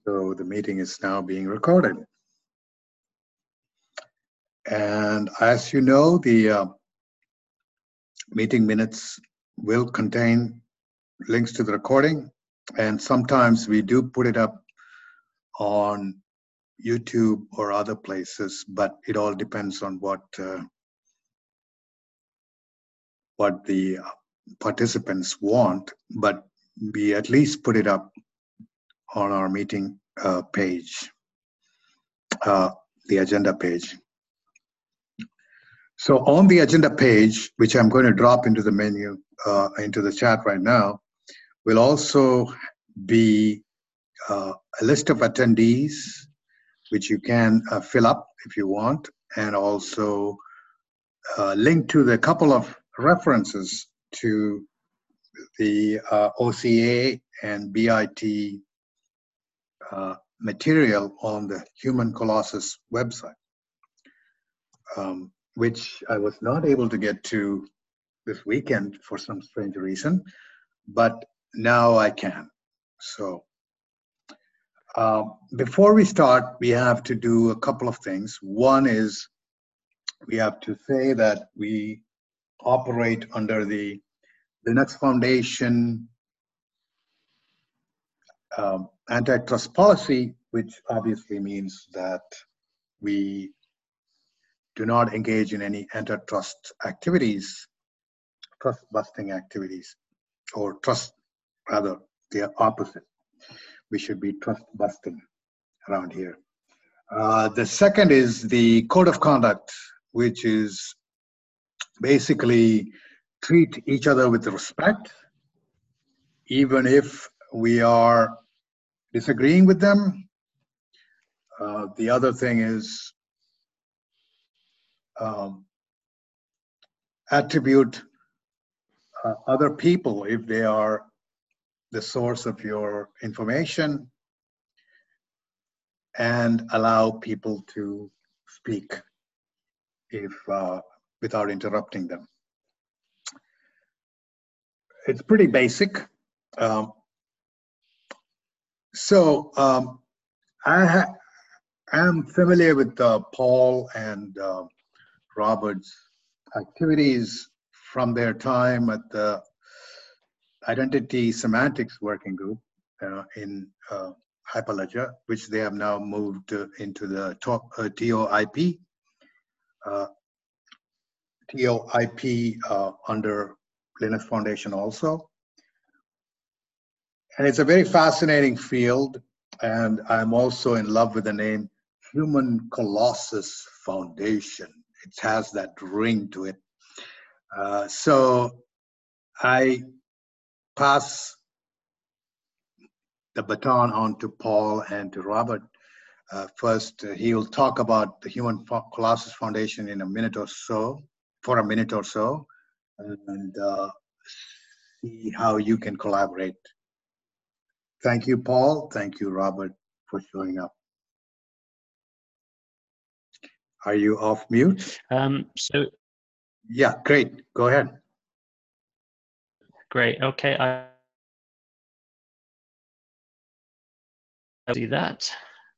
So the meeting is now being recorded. And as you know, the meeting minutes will contain links to the recording. And sometimes we do put it up on YouTube or other places, but it all depends on what the participants want. But we at least put it up on our meeting page, the agenda page. So on the agenda page, which I'm going to drop into the menu, into the chat right now, will also be a list of attendees, which you can fill up if you want, and also link to the couple of references to the OCA and BIT material on the Human Colossus website, which I was not able to get to this weekend for some strange reason, but now I can. So before we start, we have to do a couple of things. One is we have to say that we operate under the Linux Foundation antitrust policy, which obviously means that we do not engage in any antitrust activities, trust busting activities, or trust, rather, the opposite. We should be trust busting around here. The second is the code of conduct, which is basically treat each other with respect, even if we are disagreeing with them. The other thing is attribute other people if they are the source of your information, and allow people to speak if without interrupting them. It's pretty basic. I am familiar with Paul and Robert's activities from their time at the Identity Semantics Working Group in Hyperledger, which they have now moved into the TOIP. TOIP under Linux Foundation also. And it's a very fascinating field, and I'm also in love with the name Human Colossus Foundation. It has that ring to it. So I pass the baton on to Paul and to Robert. First, he will talk about the Human Colossus Foundation in a minute or so, for a minute or so, and see how you can collaborate. Thank you, Paul. Thank you, Robert, for showing up. Are you off mute? Yeah, great. Go ahead. Great. Okay. I see that.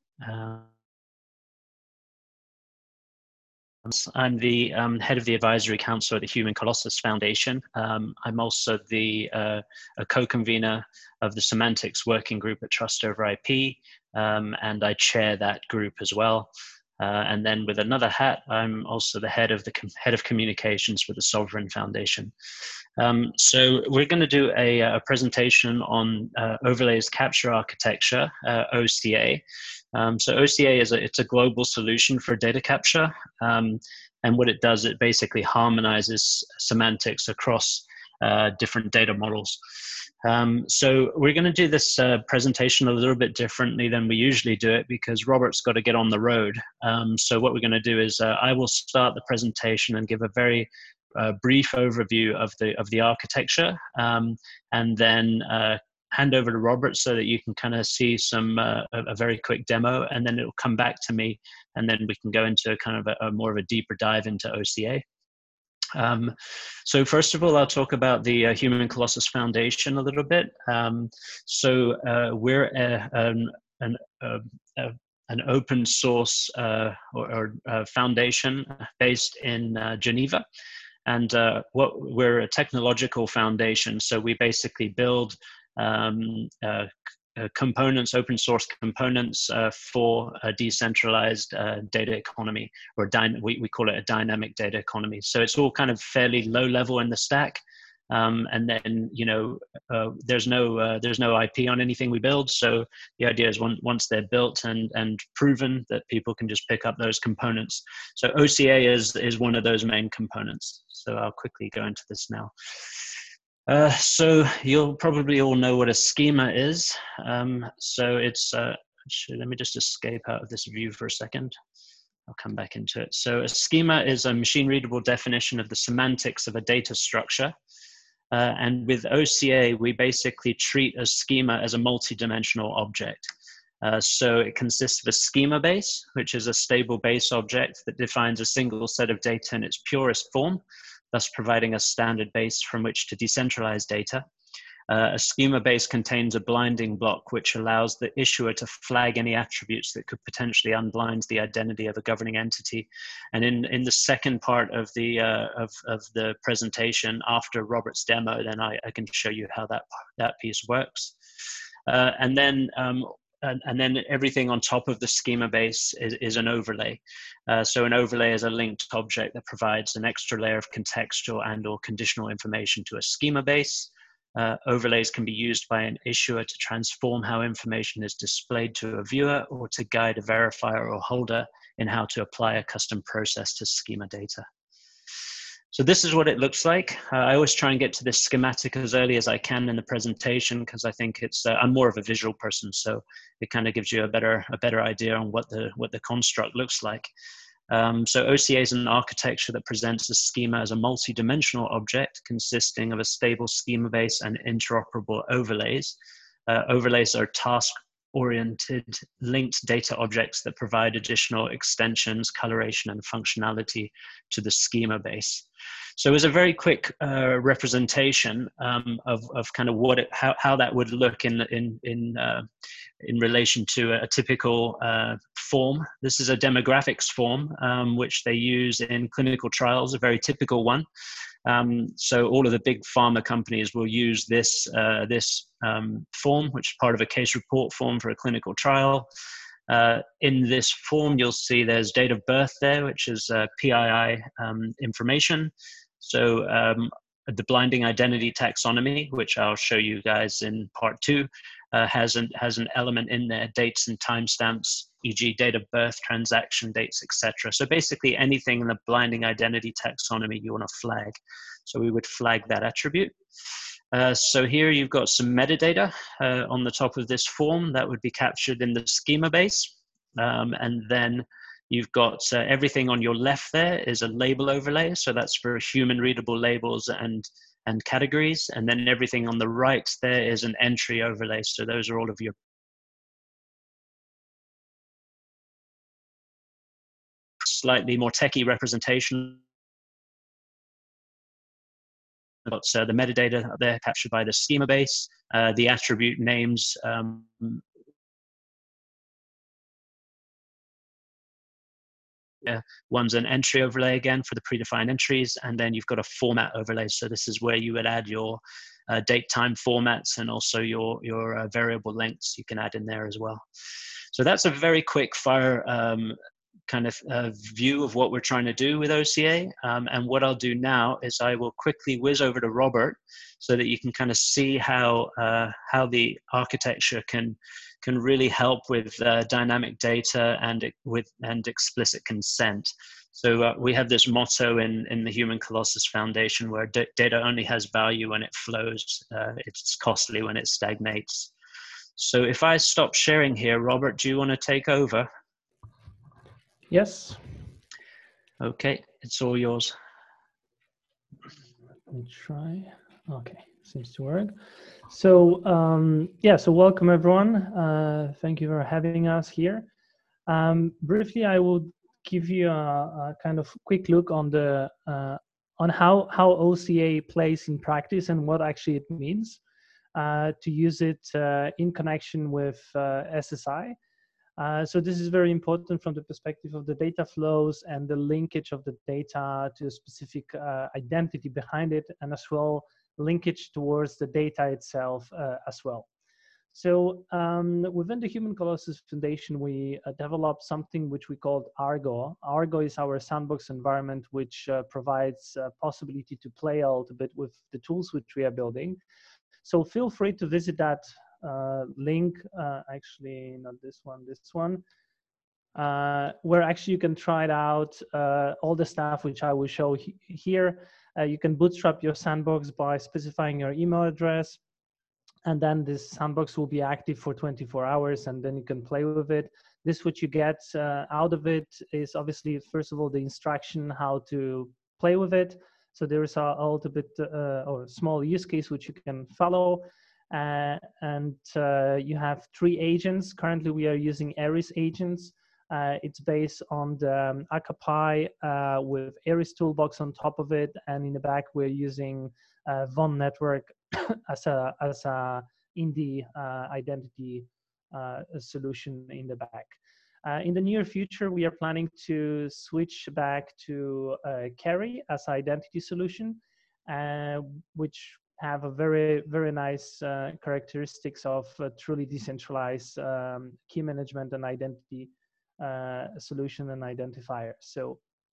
I'm the head of the advisory council at the Human Colossus Foundation. I'm also a co-convener of the Semantics Working Group at Trust Over IP, and I chair that group as well. And then with another hat, I'm also the head of communications with the Sovereign Foundation. So we're going to do a presentation on Overlays Capture Architecture, OCA. So OCA is it's a global solution for data capture, and what it does, it basically harmonizes semantics across different data models. So we're going to do this presentation a little bit differently than we usually do it, because Robert's got to get on the road. So what we're going to do is I will start the presentation and give a very brief overview of the architecture, and then hand over to Robert so that you can kind of see a very quick demo, and then it'll come back to me, and then we can go into kind of a more of a deeper dive into OCA. So first of all, I'll talk about the Human Colossus Foundation a little bit. We're an open source foundation based in Geneva. And we're a technological foundation, so we basically build components, open source components for a decentralized data economy, or we call it a dynamic data economy. So it's all kind of fairly low level in the stack. And then, you know, there's no IP on anything we build. So the idea is once they're built and proven, that people can just pick up those components. So OCA is one of those main components. So I'll quickly go into this now. So you'll probably all know what a schema is. So it's, actually, let me just escape out of this view for a second. I'll come back into it. So a schema is a machine readable definition of the semantics of a data structure. And with OCA, we basically treat a schema as a multi-dimensional object. So it consists of a schema base, which is a stable base object that defines a single set of data in its purest form, thus providing a standard base from which to decentralize data. A schema base contains a blinding block, which allows the issuer to flag any attributes that could potentially unblind the identity of a governing entity. And in the second part of the presentation, after Robert's demo, then I can show you how that piece works. And then everything on top of the schema base is an overlay. So an overlay is a linked object that provides an extra layer of contextual and/or conditional information to a schema base. Overlays can be used by an issuer to transform how information is displayed to a viewer, or to guide a verifier or holder in how to apply a custom process to schema data. So this is what it looks like. I always try and get to this schematic as early as I can in the presentation, because I think it's I'm more of a visual person, so it kind of gives you a better idea on what the construct looks like. So OCA is an architecture that presents a schema as a multi-dimensional object consisting of a stable schema base and interoperable overlays. Overlays are task-oriented linked data objects that provide additional extensions, coloration, and functionality to the schema base. So as a very quick representation of kind of how that would look in relation to a typical form. This is a demographics form, which they use in clinical trials, a very typical one. So all of the big pharma companies will use this form, which is part of a case report form for a clinical trial. In this form, you'll see there's date of birth there, which is PII information. So the blinding identity taxonomy, which I'll show you guys in part 2, has an element in there, dates and timestamps, e.g. date of birth, transaction dates, etc. So basically anything in the blinding identity taxonomy you want to flag. So we would flag that attribute. So here you've got some metadata on the top of this form that would be captured in the schema base. And then you've got everything on your left there is a label overlay. So that's for human readable labels and categories. And then everything on the right there is an entry overlay. So those are all of your slightly more techie representation. Got the metadata there captured by the schema base, the attribute names, one's an entry overlay again for the predefined entries, and then you've got a format overlay. So this is where you would add your date time formats, and also your variable lengths you can add in there as well. So that's a very quick fire kind of view of what we're trying to do with OCA. And what I'll do now is I will quickly whiz over to Robert so that you can kind of see how the architecture can really help with dynamic data and explicit consent. So we have this motto in the Human Colossus Foundation, where data only has value when it flows. It's costly when it stagnates. So if I stop sharing here, Robert, do you want to take over? Yes. Okay, it's all yours. Let me try. Okay, seems to work. So yeah, so welcome everyone. Thank you for having us here. Briefly, I will give you a kind of quick look on how OCA plays in practice and what actually it means. to use it in connection with SSI. So this is very important from the perspective of the data flows and the linkage of the data to a specific identity behind it, and as well linkage towards the data itself as well. So within the Human Colossus Foundation, we developed something which we called Argo. Argo is our sandbox environment, which provides possibility to play a little bit with the tools which we are building. So feel free to visit that link, actually not this one, where actually you can try it out, all the stuff which I will show here. You can bootstrap your sandbox by specifying your email address, and then this sandbox will be active for 24 hours, and then you can play with it. This, what you get out of it is obviously, first of all, the instruction how to play with it. So there is a little bit or a small use case which you can follow. And you have 3 agents. Currently, we are using Aries agents. It's based on the AkaPy with Aries toolbox on top of it, and in the back we're using Von Network as a indie identity solution in the back. In the near future, we are planning to switch back to Carry as identity solution, which have a very, very nice characteristics of truly decentralized key management and identity solution and identifier. So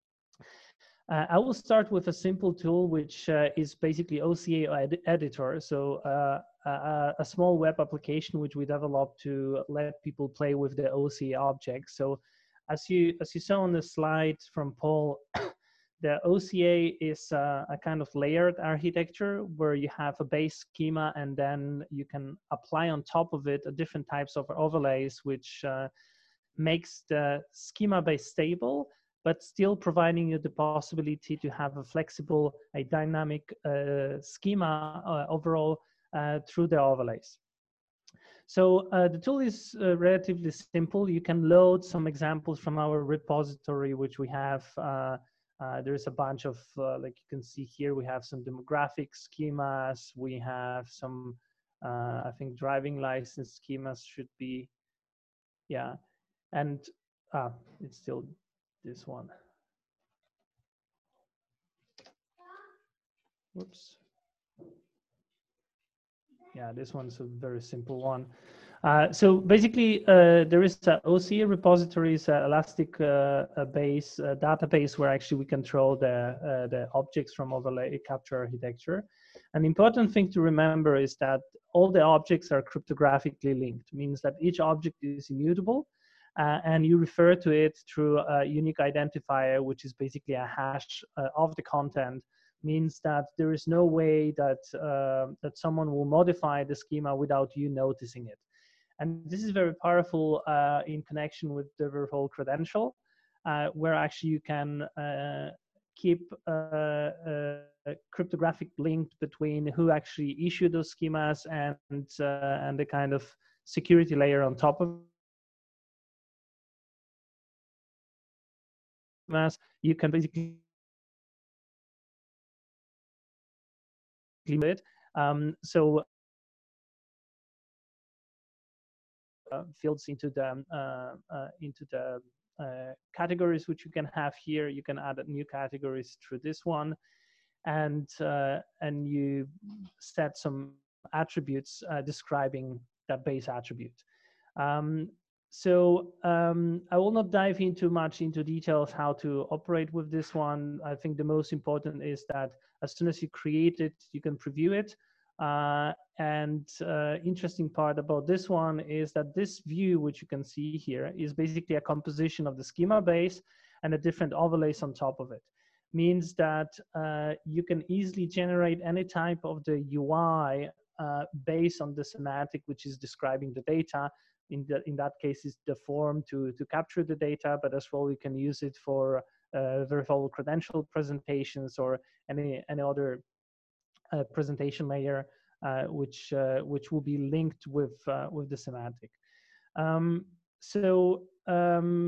I will start with a simple tool, which is basically OCA editor. So a small web application which we developed to let people play with the OCA objects. So as you saw on the slide from Paul, the OCA is a kind of layered architecture where you have a base schema, and then you can apply on top of it different types of overlays, which makes the schema base stable, but still providing you the possibility to have a flexible, a dynamic schema overall through the overlays. So the tool is relatively simple. You can load some examples from our repository, which we have. There's a bunch of, like you can see here, we have some demographic schemas. We have some, I think, driving license schemas should be, yeah. And it's still this one. Whoops. Yeah, this one's a very simple one. So basically, there is an OCA repositories, Elastic base database where actually we control the objects from overlay capture architecture. An important thing to remember is that all the objects are cryptographically linked, means that each object is immutable, and you refer to it through a unique identifier, which is basically a hash of the content. Means that there is no way that that someone will modify the schema without you noticing it. And this is very powerful in connection with the Verifol credential, where actually you can keep a cryptographic link between who actually issued those schemas and the kind of security layer on top of it. You can basically it. So fields into the categories which you can have here. You can add new categories through this one, and you set some attributes describing that base attribute. So I will not dive into much into details how to operate with this one. I think the most important is that as soon as you create it, you can preview it. And interesting part about this one is that this view, which you can see here, is basically a composition of the schema base and the different overlays on top of it. Means that you can easily generate any type of the UI based on the semantic which is describing the data. In that case, is the form to capture the data, but as well, you can use it for Verifol credential presentations or any other presentation layer, which will be linked with the semantic.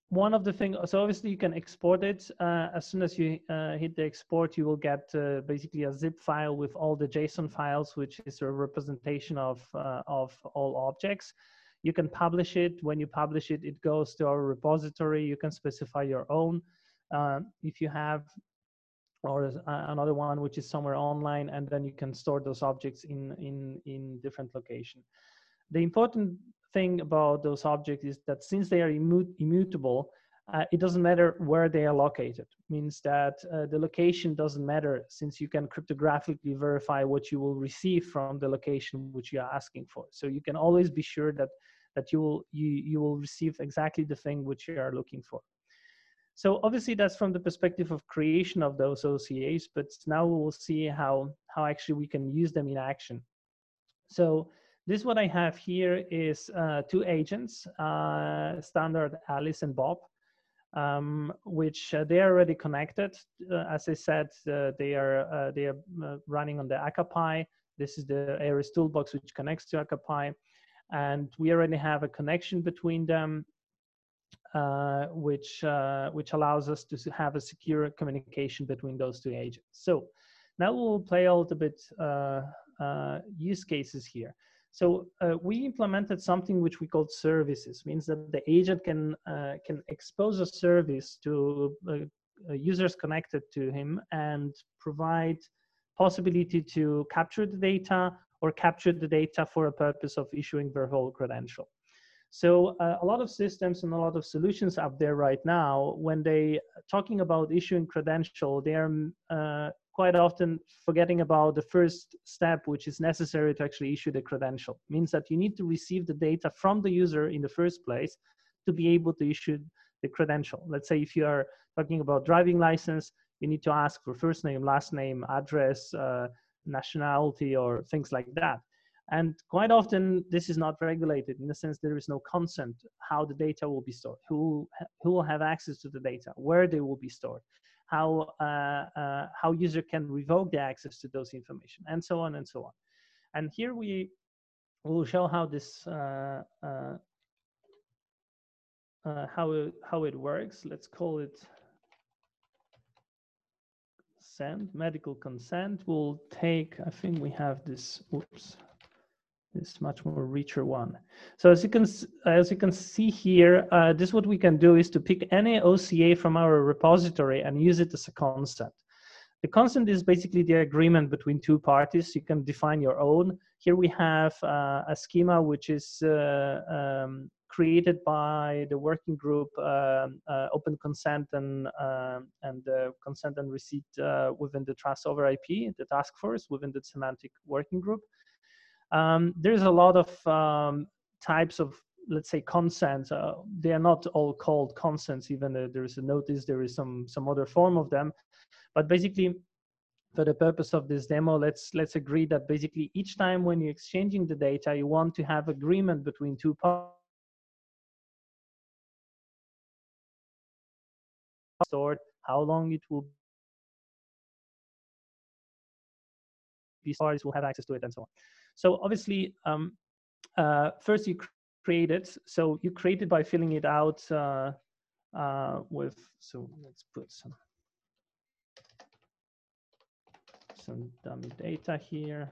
one of the things, so obviously you can export it. As soon as you hit the export, you will get basically a zip file with all the JSON files, which is a representation of all objects. You can publish it. When you publish it, it goes to our repository. You can specify your own if you have, or another one which is somewhere online, and then you can store those objects in different location. The important thing about those objects is that since they are immutable, it doesn't matter where they are located. It means that the location doesn't matter, since you can cryptographically verify what you will receive from the location which you are asking for. So you can always be sure that you will receive exactly the thing which you are looking for. So obviously that's from the perspective of creation of those OCAs, but now we'll see how actually we can use them in action. So this what I have here is two agents, standard Alice and Bob, which they are already connected. As I said, they are running on the Akapi. This is the Aries toolbox which connects to Akapi, and we already have a connection between them, which allows us to have a secure communication between those two agents. So now we'll play a little bit use cases here. So we implemented something which we called services. Means that the agent can expose a service to users connected to him and provide possibility to capture the data or capture the data for a purpose of issuing verifiable credential. So a lot of systems and a lot of solutions out there right now, when they talking about issuing credential, they are quite often forgetting about the first step, which is necessary to actually issue the credential. It means that you need to receive the data from the user in the first place to be able to issue the credential. Let's say if you are talking about driving license, you need to ask for first name, last name, address, nationality, or things like that. And quite often, this is not regulated in the sense there is no consent how the data will be stored, who will have access to the data, where they will be stored, how user can revoke the access to those information, and so on and so on. And here we will show how this how it works. Let's call it consent, medical consent. We'll take, I think we have this, oops, this much more richer one. So as you can see here, this what we can do is to pick any OCA from our repository and use it as a consent. The consent is basically the agreement between two parties. You can define your own. Here we have a schema which is created by the working group Open Consent and Consent and Receipt within the Trust over IP, the task force within the Semantic Working Group. There's a lot of types of, let's say, consents. They are not all called consents, even though there is a notice, there is some other form of them. But basically, for the purpose of this demo, let's agree that basically each time when you're exchanging the data, you want to have agreement between two parties stored, how long it will be, parties will have access to it, and so on. So obviously, first you create it. So you create it by filling it out with, so let's put some dummy data here.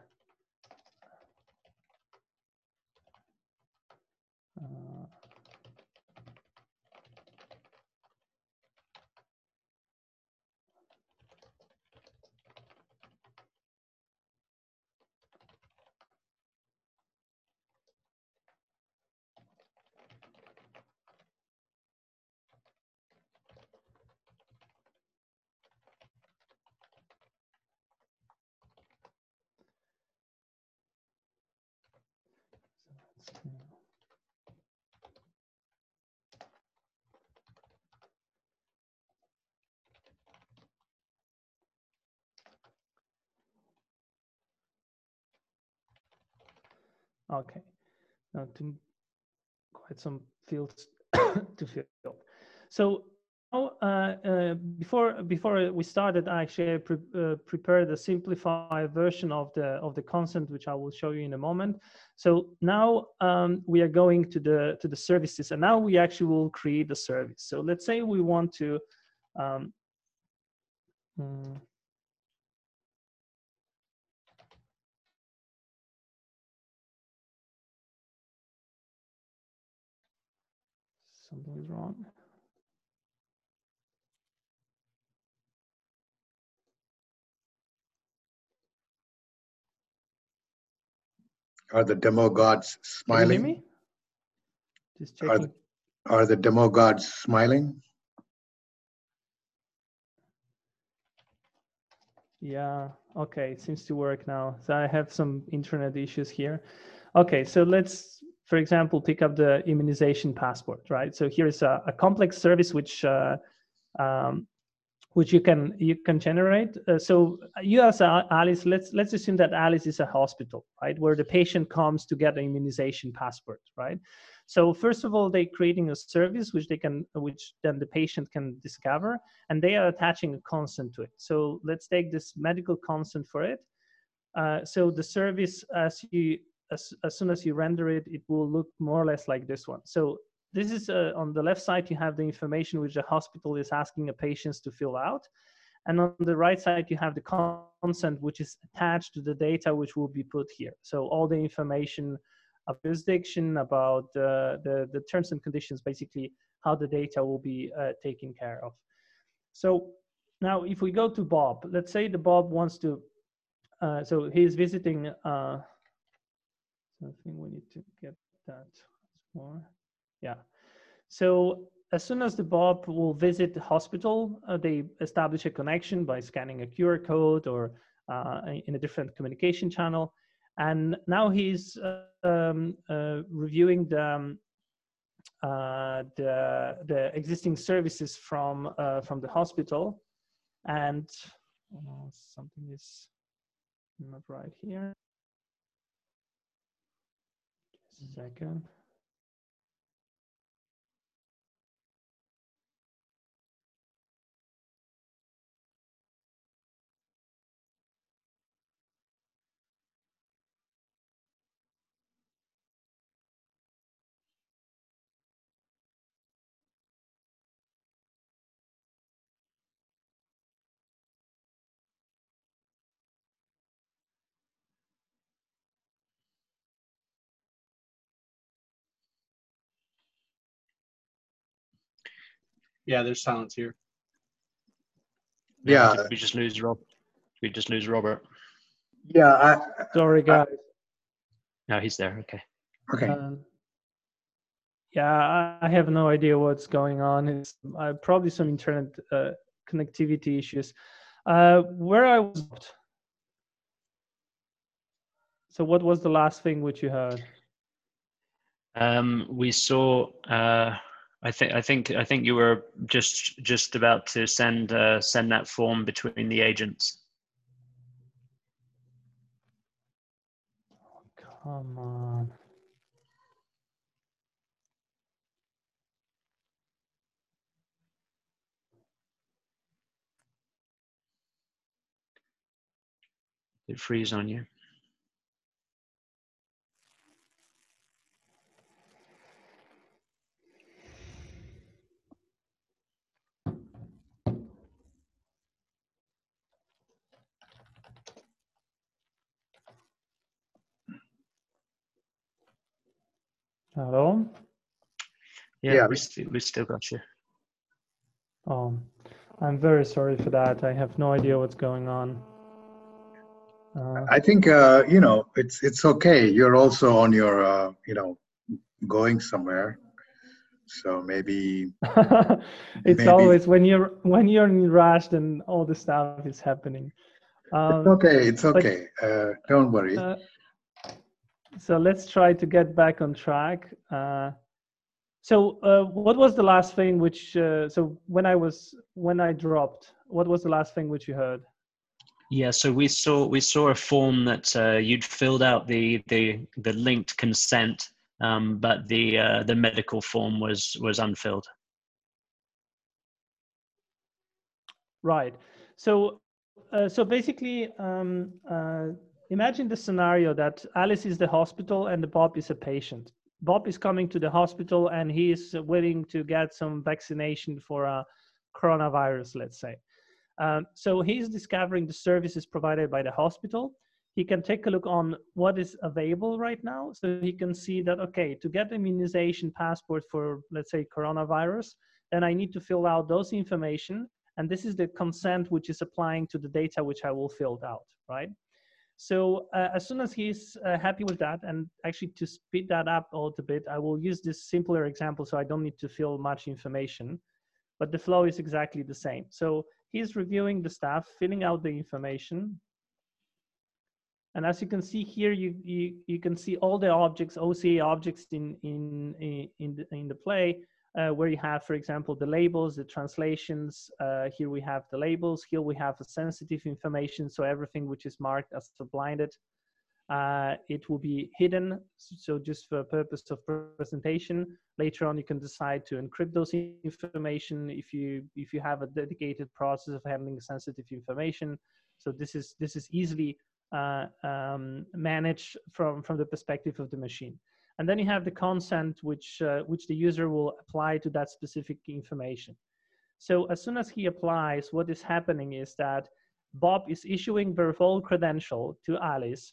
Okay, now to quite some fields to fill. So before we started, actually, I prepared a simplified version of the consent, which I will show you in a moment. So now we are going to the services, and now we actually will create a service. So let's say we want to. Something is wrong. Are the demo gods smiling? Can you hear me? Just checking. Are the demo gods smiling? Yeah, okay, it seems to work now. So I have some internet issues here. Okay, so let's, for example, pick up the immunization passport, right? So here is a complex service which you can generate. So you as Alice, let's assume that Alice is a hospital, right, where the patient comes to get an immunization passport, right? So first of all, they're creating a service which then the patient can discover, and they are attaching a consent to it. So let's take this medical consent for it. So the service, as soon as you render it, it will look more or less like this one. So this is on the left side, you have the information which the hospital is asking the patients to fill out. And on the right side, you have the consent, which is attached to the data which will be put here. So all the information of jurisdiction, about the terms and conditions, basically how the data will be taken care of. So now if we go to Bob, let's say the Bob wants to, so he's visiting, something we need to get that more. Yeah. So as soon as the Bob will visit the hospital, they establish a connection by scanning a QR code or in a different communication channel. And now he's reviewing the existing services from the hospital. And something is not right here. Just a second. Yeah, there's silence here. Yeah. Did we just lose Rob? Did we just lose Robert? Yeah. Sorry, guys. No, he's there. Okay. Okay. Yeah, I have no idea what's going on. It's probably some internet connectivity issues. Where I was. So what was the last thing which you heard? We saw. I think you were just about to send that form between the agents. Oh, come on. Did it freeze on you? Hello? Yeah, we still got you. Oh, I'm very sorry for that. I have no idea what's going on. I think it's okay. You're also on your going somewhere, so maybe it's always when you're in a rush, then all the stuff is happening. It's okay. Don't worry. So let's try to get back on track. So what was the last thing which? So when I dropped, what was the last thing which you heard? Yeah, so we saw a form that you'd filled out the linked consent, but the medical form was unfilled. Right. So, so basically, imagine the scenario that Alice is the hospital and Bob is a patient. Bob is coming to the hospital and he is willing to get some vaccination for a coronavirus, let's say. So he's discovering the services provided by the hospital. He can take a look on what is available right now. So he can see that, okay, to get immunization passport for, let's say, coronavirus, then I need to fill out those information. And this is the consent which is applying to the data which I will fill out, right? So as soon as he's happy with that, and actually to speed that up a little bit, I will use this simpler example so I don't need to fill much information, but the flow is exactly the same. So he's reviewing the stuff, filling out the information. And as you can see here, you can see all the objects, OCA objects in the play, where you have, for example, the labels, the translations. Here we have the labels. Here we have the sensitive information. So everything which is marked as blinded, it will be hidden. So just for purpose of presentation, later on you can decide to encrypt those information if you have a dedicated process of handling sensitive information. So this is easily managed from the perspective of the machine. And then you have the consent which the user will apply to that specific information. So as soon as he applies, what is happening is that Bob is issuing the full credential to Alice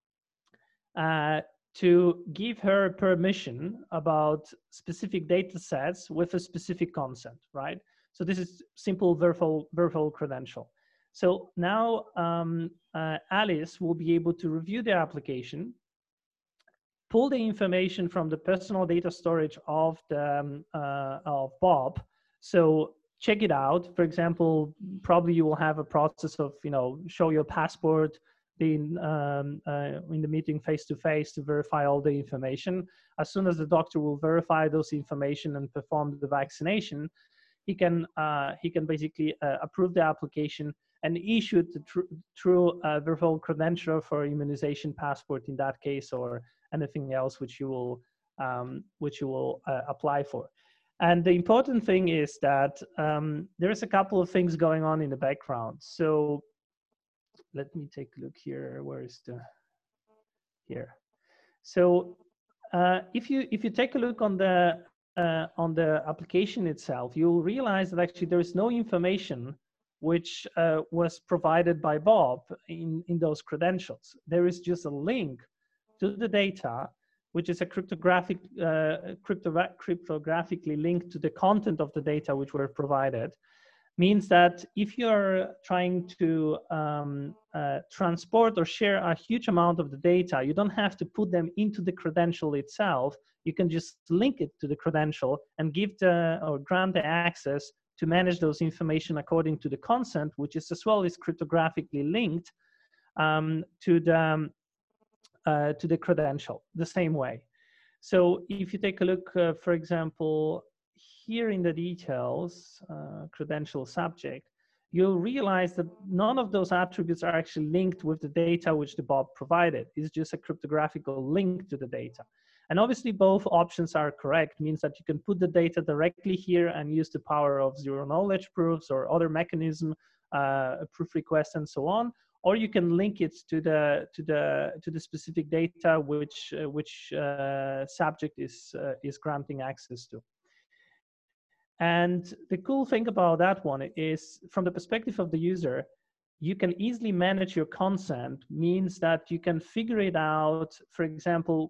to give her permission about specific data sets with a specific consent, right? So this is simple virtual credential. So now Alice will be able to review the application, pull the information from the personal data storage of Bob. So check it out. For example, probably you will have a process of, show your passport, being in the meeting face-to-face to verify all the information. As soon as the doctor will verify those information and perform the vaccination, he can basically approve the application and issue the true virtual credential for immunization passport in that case, or anything else which you will apply for. And the important thing is that there's a couple of things going on in the background. So let me take a look here. Where is here? So if you take a look on the application itself, you'll realize that actually there is no information which was provided by Bob in those credentials. There is just a link to the data, which is a cryptographically linked to the content of the data which were provided. Means that if you're trying to transport or share a huge amount of the data, you don't have to put them into the credential itself. You can just link it to the credential and give or grant the access to manage those information according to the consent, which is as well is cryptographically linked to the credential the same way. So if you take a look, for example, here in the details, credential subject, you'll realize that none of those attributes are actually linked with the data which the Bob provided. It's just a cryptographical link to the data. And obviously both options are correct, means that you can put the data directly here and use the power of zero knowledge proofs or other mechanism, proof request and so on, or you can link it to the specific data which subject is granting access to. And the cool thing about that one is, from the perspective of the user, you can easily manage your consent, means that you can figure it out, for example,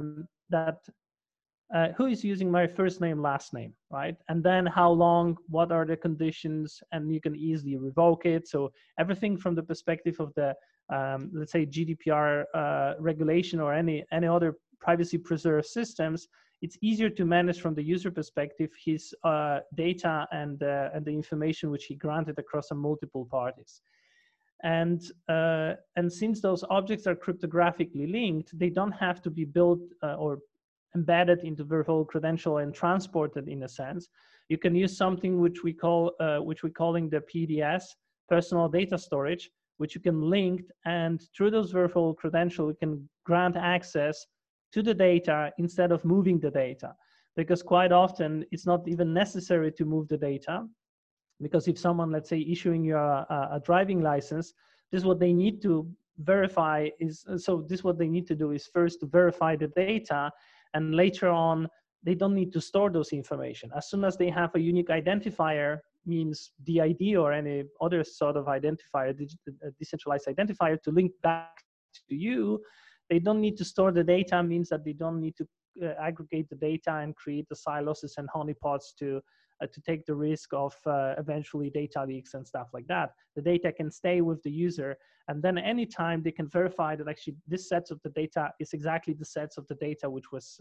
who is using my first name, last name, right? And then how long, what are the conditions, and you can easily revoke it. So everything from the perspective of the, let's say, GDPR regulation or any other privacy preserved systems, it's easier to manage from the user perspective his data and the information which he granted across multiple parties. And since those objects are cryptographically linked, they don't have to be built or embedded into virtual credential and transported in a sense. You can use something which we're calling the PDS, personal data storage, which you can link, and through those virtual credentials, you can grant access to the data instead of moving the data, because quite often it's not even necessary to move the data. Because if someone, let's say, issuing you a driving license, this is what they need to verify is, so this what they need to do is first to verify the data, and later on, they don't need to store those information. As soon as they have a unique identifier, means DID or any other sort of identifier, decentralized identifier to link back to you, they don't need to store the data, means that they don't need to aggregate the data and create the silos and honeypots to take the risk of eventually data leaks and stuff like that. The data can stay with the user, and then anytime they can verify that actually this sets of the data is exactly the sets of the data which was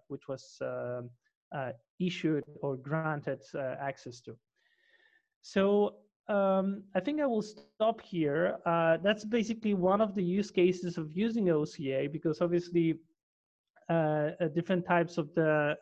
issued or granted access to. So I think I will stop here. That's basically one of the use cases of using OCA, because obviously different types of the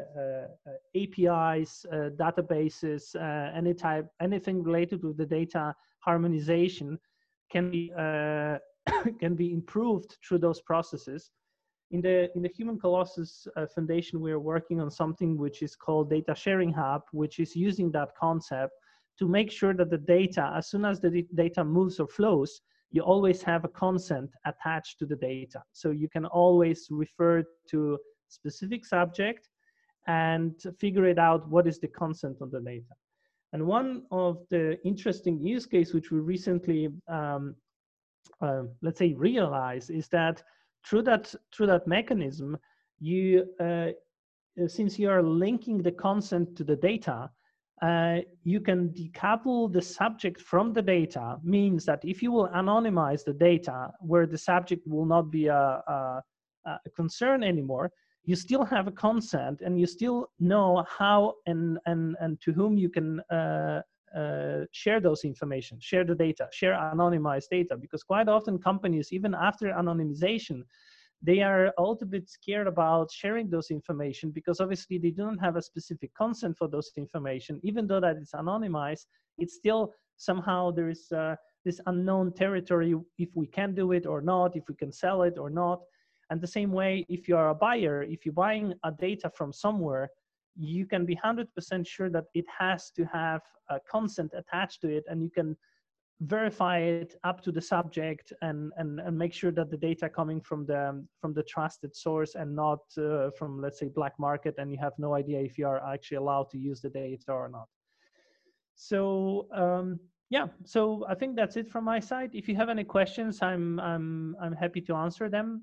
APIs, databases, anything related to the data harmonization can be can be improved through those processes. In the Human Colossus Foundation, we are working on something which is called Data Sharing Hub, which is using that concept to make sure that the data, as soon as the data moves or flows, you always have a consent attached to the data. So you can always refer to specific subject and figure it out what is the consent on the data. And one of the interesting use case which we recently, let's say, realized is that through that mechanism, you, since you are linking the consent to the data, you can decouple the subject from the data, means that if you will anonymize the data where the subject will not be a concern anymore, you still have a consent and you still know how and to whom you can share those information, share the data, share anonymized data, because quite often companies, even after anonymization, they are a little bit scared about sharing those information, because obviously they don't have a specific consent for those information. Even though that it's anonymized, it's still somehow there is this unknown territory, if we can do it or not, if we can sell it or not. And the same way, if you are a buyer, if you're buying a data from somewhere, you can be 100% sure that it has to have a consent attached to it, and you can verify it up to the subject and make sure that the data coming from the trusted source and not from, let's say, black market, and you have no idea if you are actually allowed to use the data or not. So yeah, so I think that's it from my side. If you have any questions, I'm happy to answer them.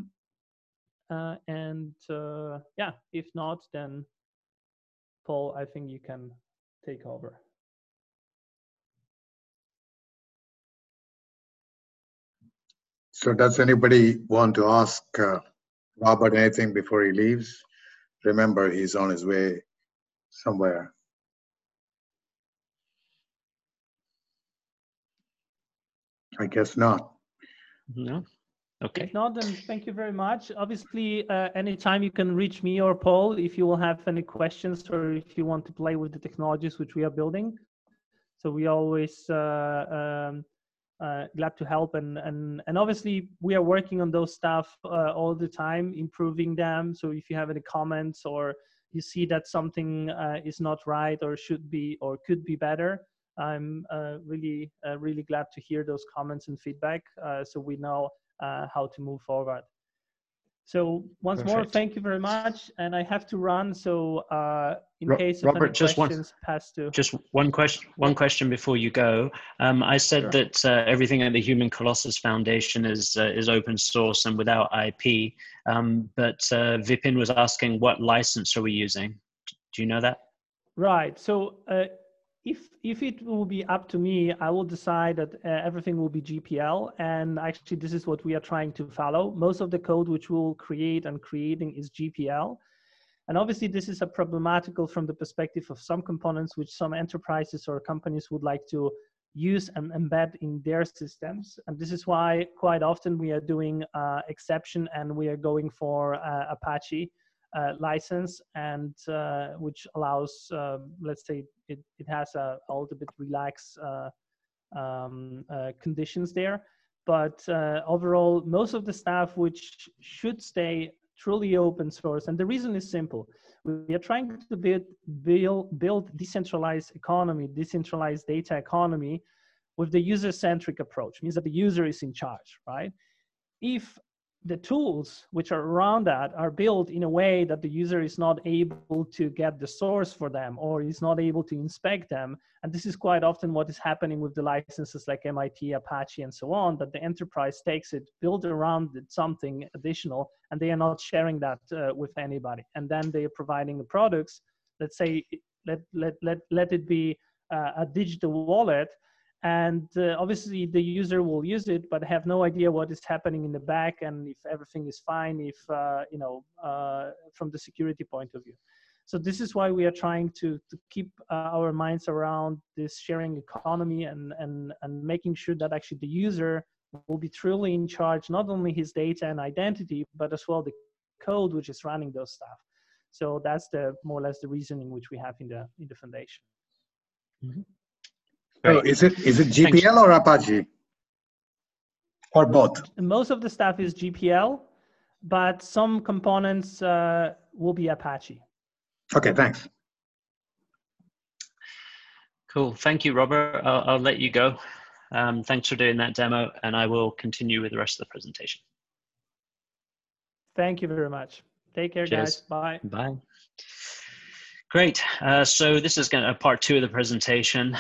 Yeah, if not, then Paul, I think you can take over. So does anybody want to ask Robert anything before he leaves? Remember, he's on his way somewhere. I guess not. No? Okay. If not, then thank you very much. Obviously, anytime you can reach me or Paul if you will have any questions or if you want to play with the technologies which we are building. So we always glad to help, and obviously we are working on those stuff all the time, improving them. So if you have any comments or you see that something is not right or should be or could be better, I'm really glad to hear those comments and feedback, so we know how to move forward. So once more, thank you very much. And I have to run, so in case of Robert, any questions, pass to. Just one question before you go. I said Sure. that everything at the Human Colossus Foundation is open source and without IP, but Vipin was asking what license are we using? Do you know that? Right. So if it will be up to me, I will decide that everything will be GPL. And actually, this is what we are trying to follow. Most of the code which we'll create and creating is GPL. And obviously, this is a problematical from the perspective of some components which some enterprises or companies would like to use and embed in their systems. And this is why quite often we are doing exception and we are going for Apache license, and which allows, let's say, it has a little bit relaxed conditions there. But overall, most of the stuff which should stay truly open source. And the reason is simple. We are trying to build decentralized economy, decentralized data economy with the user-centric approach. It means that the user is in charge, right? If the tools which are around that are built in a way that the user is not able to get the source for them or is not able to inspect them, and this is quite often what is happening with the licenses like MIT, Apache, and so on, that the enterprise takes it, build around it something additional, and they are not sharing that with anybody. And then they are providing the products, let's say, let it be a digital wallet, and obviously the user will use it but have no idea what is happening in the back and if everything is fine, if from the security point of view. So this is why we are trying to keep our minds around this sharing economy and making sure that actually the user will be truly in charge, not only his data and identity, but as well the code which is running those stuff. So that's the more or less the reasoning which we have in the foundation. Mm-hmm. So is it GPL or Apache? Or both? Most of the stuff is GPL, but some components will be Apache. Okay, thanks. Cool. Thank you, Robert. I'll let you go. Thanks for doing that demo, and I will continue with the rest of the presentation. Thank you very much. Take care, Cheers. guys. Bye. Bye. Great. So this is part 2 of the presentation.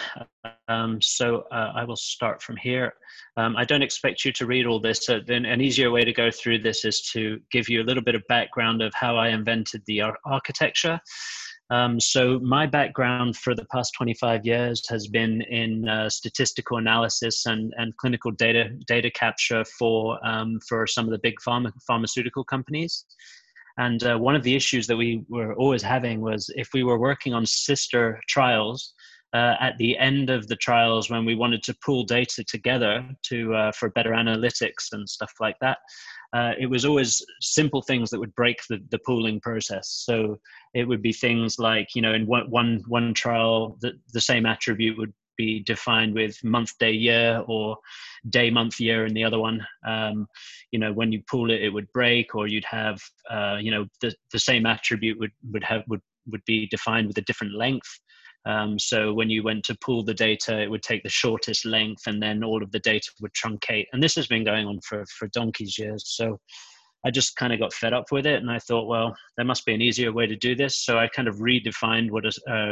I will start from here. I don't expect you to read all this. So then an easier way to go through this is to give you a little bit of background of how I invented the architecture. So my background for the past 25 years has been in statistical analysis and clinical data capture for some of the big pharmaceutical companies. And one of the issues that we were always having was if we were working on sister trials, at the end of the trials, when we wanted to pool data together for better analytics and stuff like that, it was always simple things that would break the pooling process. So it would be things like, in one trial, the same attribute would be defined with month, day, year, or day, month, year in the other one. When you pool it, it would break, or you'd have, the same attribute would be defined with a different length. So when you went to pool the data, it would take the shortest length, and then all of the data would truncate. And this has been going on for donkey's years. So I just kind of got fed up with it, and I thought, well, there must be an easier way to do this. So I kind of redefined what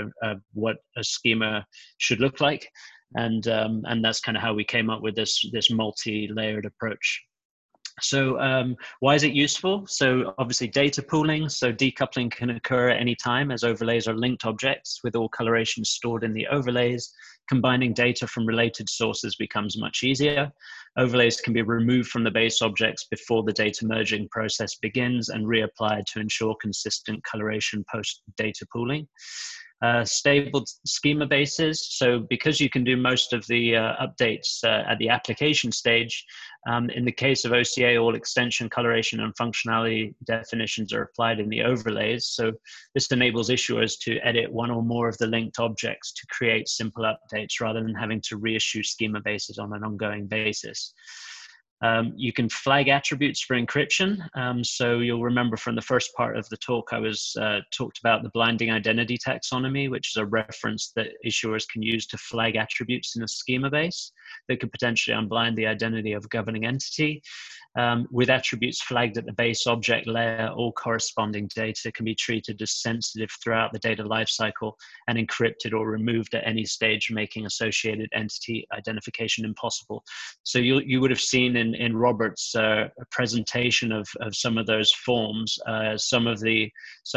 a schema should look like, and that's kind of how we came up with this multi-layered approach. So why is it useful? So obviously data pooling, so decoupling can occur at any time as overlays are linked objects with all coloration stored in the overlays. Combining data from related sources becomes much easier. Overlays can be removed from the base objects before the data merging process begins and reapplied to ensure consistent coloration post data pooling. Stable schema bases. So because you can do most of the updates at the application stage, in the case of OCA, all extension, coloration, and functionality definitions are applied in the overlays. So this enables issuers to edit one or more of the linked objects to create simple updates rather than having to reissue schema bases on an ongoing basis. You can flag attributes for encryption. So you'll remember from the first part of the talk, I was talked about the blinding identity taxonomy, which is a reference that issuers can use to flag attributes in a schema base that could potentially unblind the identity of a governing entity. With attributes flagged at the base object layer, all corresponding data can be treated as sensitive throughout the data lifecycle and encrypted or removed at any stage, making associated entity identification impossible. So you would have seen in Robert's presentation of some of those forms, some of the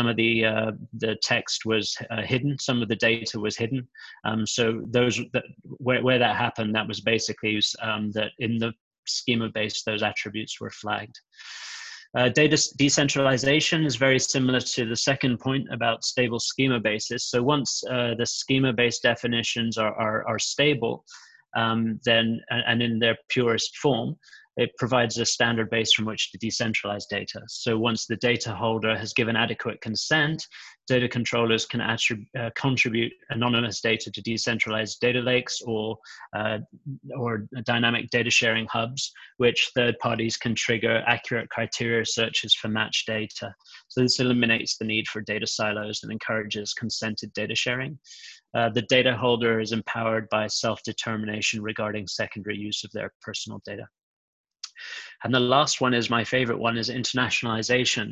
text was hidden, some of the data was hidden. So where that happened, that was basically that in the schema base, those attributes were flagged. Data decentralization is very similar to the second point about stable schema bases. So once the schema based definitions are stable, then and in their purest form, it provides a standard base from which to decentralize data. So once the data holder has given adequate consent, data controllers can contribute anonymous data to decentralized data lakes or dynamic data sharing hubs, which third parties can trigger accurate criteria searches for matched data. So this eliminates the need for data silos and encourages consented data sharing. The data holder is empowered by self-determination regarding secondary use of their personal data. And the last one is my favorite one, is internationalization.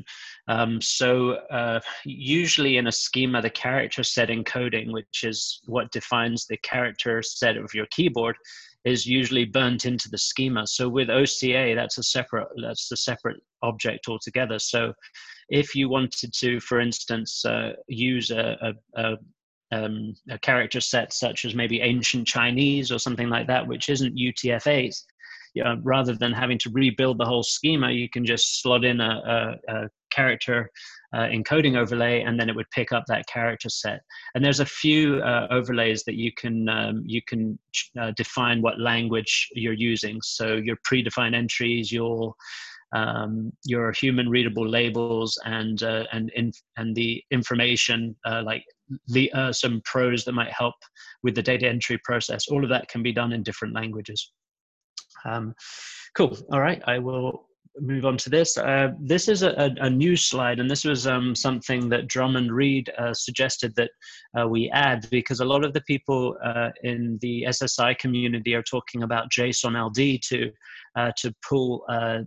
Usually in a schema, the character set encoding, which is what defines the character set of your keyboard, is usually burnt into the schema. So with OCA, that's a separate object altogether. So if you wanted to, for instance, use a character set such as maybe ancient Chinese or something like that, which isn't UTF-8, rather than having to rebuild the whole schema, you can just slot in a character encoding overlay, and then it would pick up that character set. And there's a few overlays that you can define what language you're using. So your predefined entries, your human readable labels, and the information like some prose that might help with the data entry process. All of that can be done in different languages. Cool. All right, I will move on to this. This is a new slide, and this was something that Drummond Reed suggested that we add, because a lot of the people in the SSI community are talking about JSON LD to pull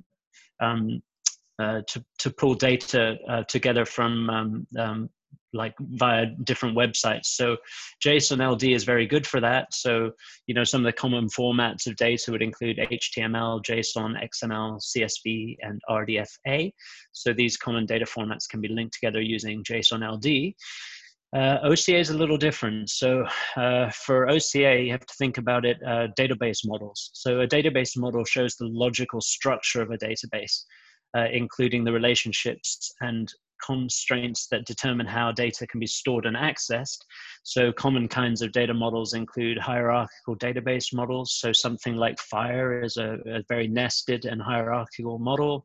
pull data together from like via different websites. So JSON LD is very good for that. So, some of the common formats of data would include HTML, JSON, XML, CSV, and RDFA. So these common data formats can be linked together using JSON LD. OCA is a little different. So for OCA, you have to think about it, database models. So a database model shows the logical structure of a database, including the relationships and constraints that determine how data can be stored and accessed. So common kinds of data models include hierarchical database models. So something like FHIR is a very nested and hierarchical model.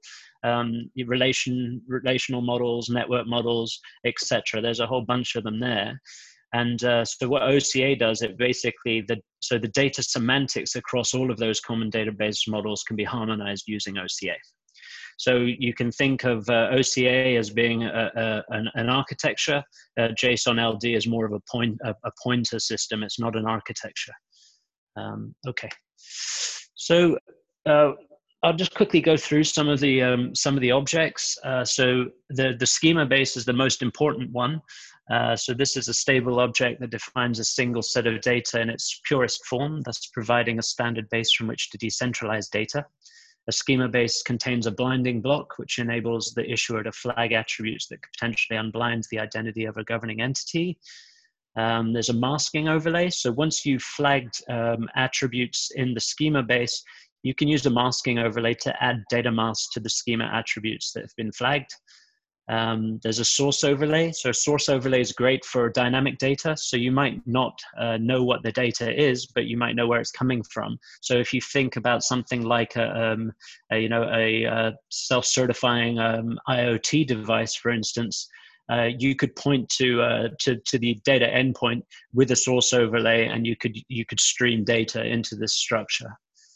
Relational models, network models, etc. There's a whole bunch of them there. And so what OCA does, it basically, so the data semantics across all of those common database models can be harmonized using OCA. So you can think of OCA as being an architecture. JSON LD is more of a pointer system. It's not an architecture. Okay, so I'll just quickly go through some of the objects. So the schema base is the most important one. So this is a stable object that defines a single set of data in its purest form, thus providing a standard base from which to decentralize data. A schema base contains a blinding block, which enables the issuer to flag attributes that could potentially unblind the identity of a governing entity. There's a masking overlay. So once you've flagged attributes in the schema base, you can use the masking overlay to add data masks to the schema attributes that have been flagged. There's a source overlay. So a source overlay is great for dynamic data. So you might not know what the data is, but you might know where it's coming from. So if you think about something like a self-certifying IoT device, for instance, you could point to the data endpoint with a source overlay, and you could stream data into this structure.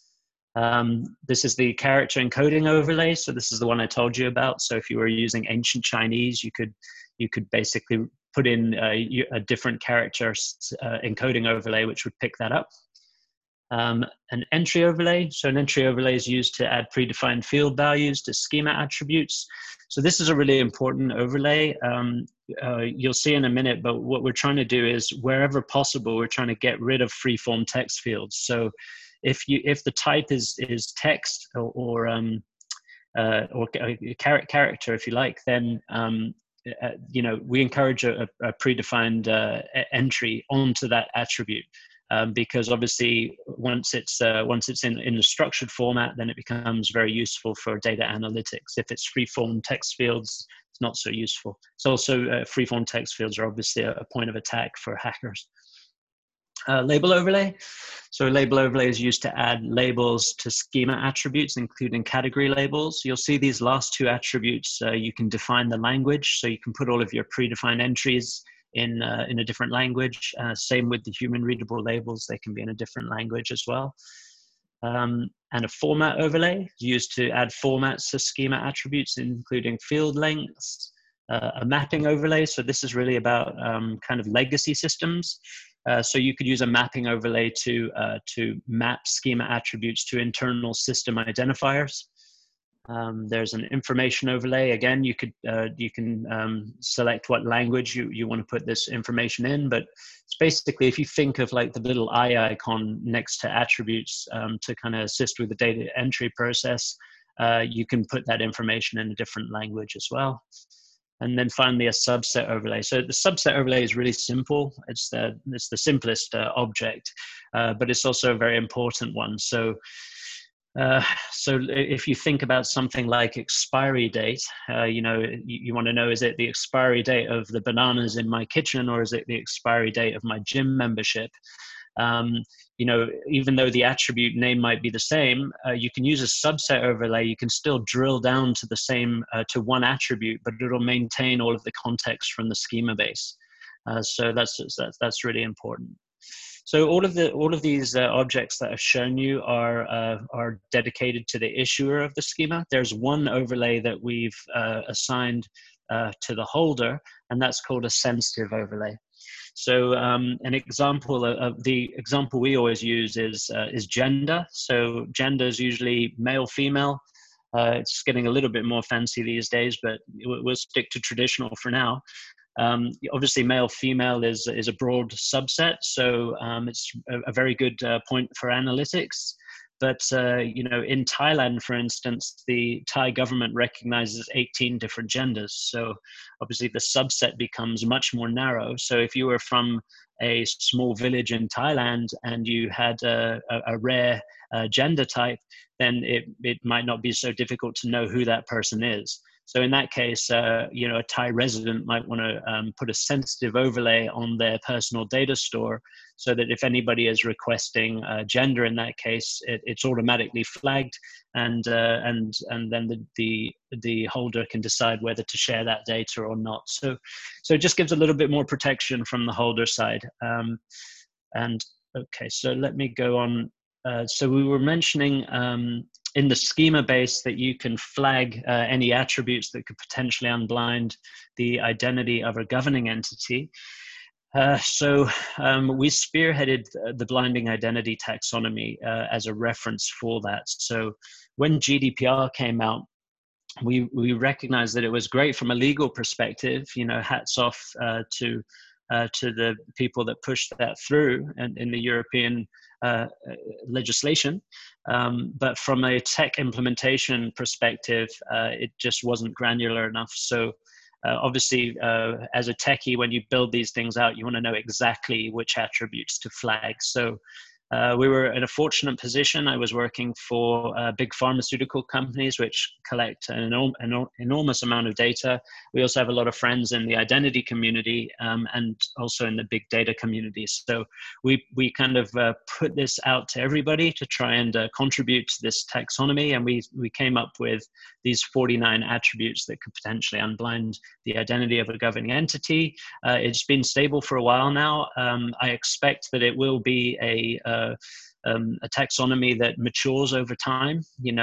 This is the character encoding overlay. So this is the one I told you about. So if you were using ancient Chinese, you could basically put in a different character encoding overlay, which would pick that up. An entry overlay. So an entry overlay is used to add predefined field values to schema attributes. So this is a really important overlay. You'll see in a minute, but what we're trying to do is, wherever possible, we're trying to get rid of free-form text fields. So if the type is text or character, if you like, then we encourage a predefined entry onto that attribute, because obviously once it's in the structured format, then it becomes very useful for data analytics. If it's free-form text fields, it's not so useful. It's also free-form text fields are obviously a point of attack for hackers. label overlay. So a label overlay is used to add labels to schema attributes, including category labels. You'll see these last two attributes, you can define the language, so you can put all of your predefined entries in a different language. Same with the human readable labels, they can be in a different language as well. And a format overlay is used to add formats to schema attributes, including field lengths. A mapping overlay, so this is really about kind of legacy systems. So you could use a mapping overlay to map schema attributes to internal system identifiers. There's an information overlay. Again, you can select what language you want to put this information in, but it's basically, if you think of like the little eye icon next to attributes to kind of assist with the data entry process, you can put that information in a different language as well. And then finally, a subset overlay. So the subset overlay is really simple. It's the simplest object, but it's also a very important one. So if you think about something like expiry date, you want to know, is it the expiry date of the bananas in my kitchen, or is it the expiry date of my gym membership? Even though the attribute name might be the same, you can use a subset overlay. You can still drill down to the same, to one attribute, but it'll maintain all of the context from the schema base. So that's really important. So all of these objects that I've shown you are dedicated to the issuer of the schema. There's one overlay that we've assigned to the holder, and that's called a sensitive overlay. So an example of the example we always use is gender. So gender is usually male, female. It's getting a little bit more fancy these days, but we'll stick to traditional for now. Obviously, male, female is a broad subset, so it's a very good point for analytics. But in Thailand, for instance, the Thai government recognizes 18 different genders. So obviously the subset becomes much more narrow. So if you were from a small village in Thailand and you had a rare gender type, then it might not be so difficult to know who that person is. So in that case, a Thai resident might want to put a sensitive overlay on their personal data store, so that if anybody is requesting gender in that case, it's automatically flagged, and then the holder can decide whether to share that data or not. So it just gives a little bit more protection from the holder side. Okay, so let me go on. So we were mentioning in the schema base that you can flag any attributes that could potentially unblind the identity of a governing entity. We spearheaded the blinding identity taxonomy as a reference for that. So when GDPR came out, we recognized that it was great from a legal perspective. Hats off to the people that pushed that through in the European legislation. But from a tech implementation perspective, it just wasn't granular enough. So obviously, as a techie, when you build these things out, you want to know exactly which attributes to flag. So we were in a fortunate position. I was working for big pharmaceutical companies, which collect an enormous amount of data. We also have a lot of friends in the identity community and also in the big data community. So we kind of put this out to everybody to try and contribute to this taxonomy. And we came up with these 49 attributes that could potentially unblind the identity of a governing entity. It's been stable for a while now. I expect that it will be a taxonomy that matures over time,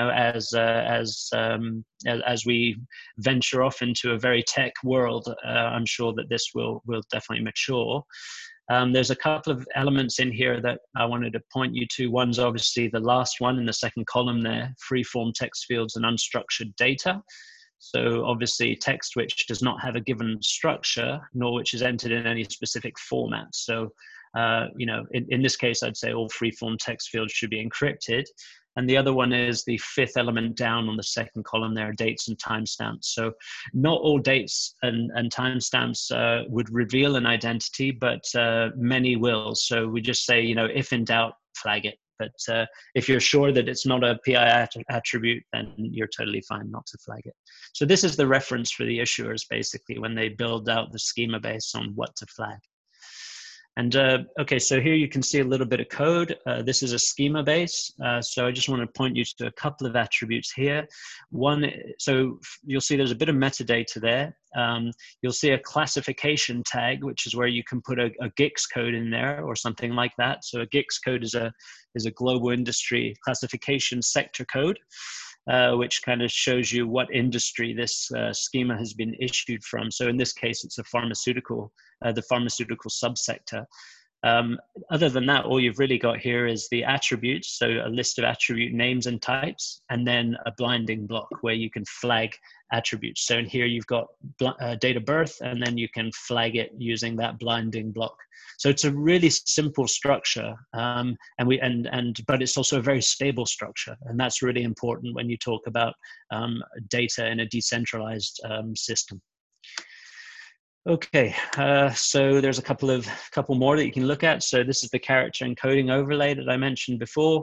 as we venture off into a very tech world. I'm sure that this will definitely mature. There's a couple of elements in here that I wanted to point you to. One's obviously the last one in the second column there, free-form text fields and unstructured data. So obviously text which does not have a given structure, nor which is entered in any specific format. So in this case, I'd say all free-form text fields should be encrypted. And the other one is the fifth element down on the second column there, dates and timestamps. So not all dates and timestamps would reveal an identity, but many will. So we just say, if in doubt, flag it. But if you're sure that it's not a PI attribute, then you're totally fine not to flag it. So this is the reference for the issuers, basically, when they build out the schema base on what to flag. And okay, so here you can see a little bit of code. This is a schema base. So I just want to point you to a couple of attributes here. One, so you'll see there's a bit of metadata there. You'll see a classification tag, which is where you can put a GICS code in there or something like that. So a GICS code is a global industry classification sector code. Which kind of shows you what industry this schema has been issued from. So in this case, it's a pharmaceutical, the pharmaceutical subsector. Other than that, all you've really got here is the attributes, so a list of attribute names and types, and then a blinding block where you can flag attributes. So in here you've got date of birth, and then you can flag it using that blinding block. So it's a really simple structure, but it's also a very stable structure, and that's really important when you talk about data in a decentralized system. Okay, so there's a couple more that you can look at. So this is the character encoding overlay that I mentioned before.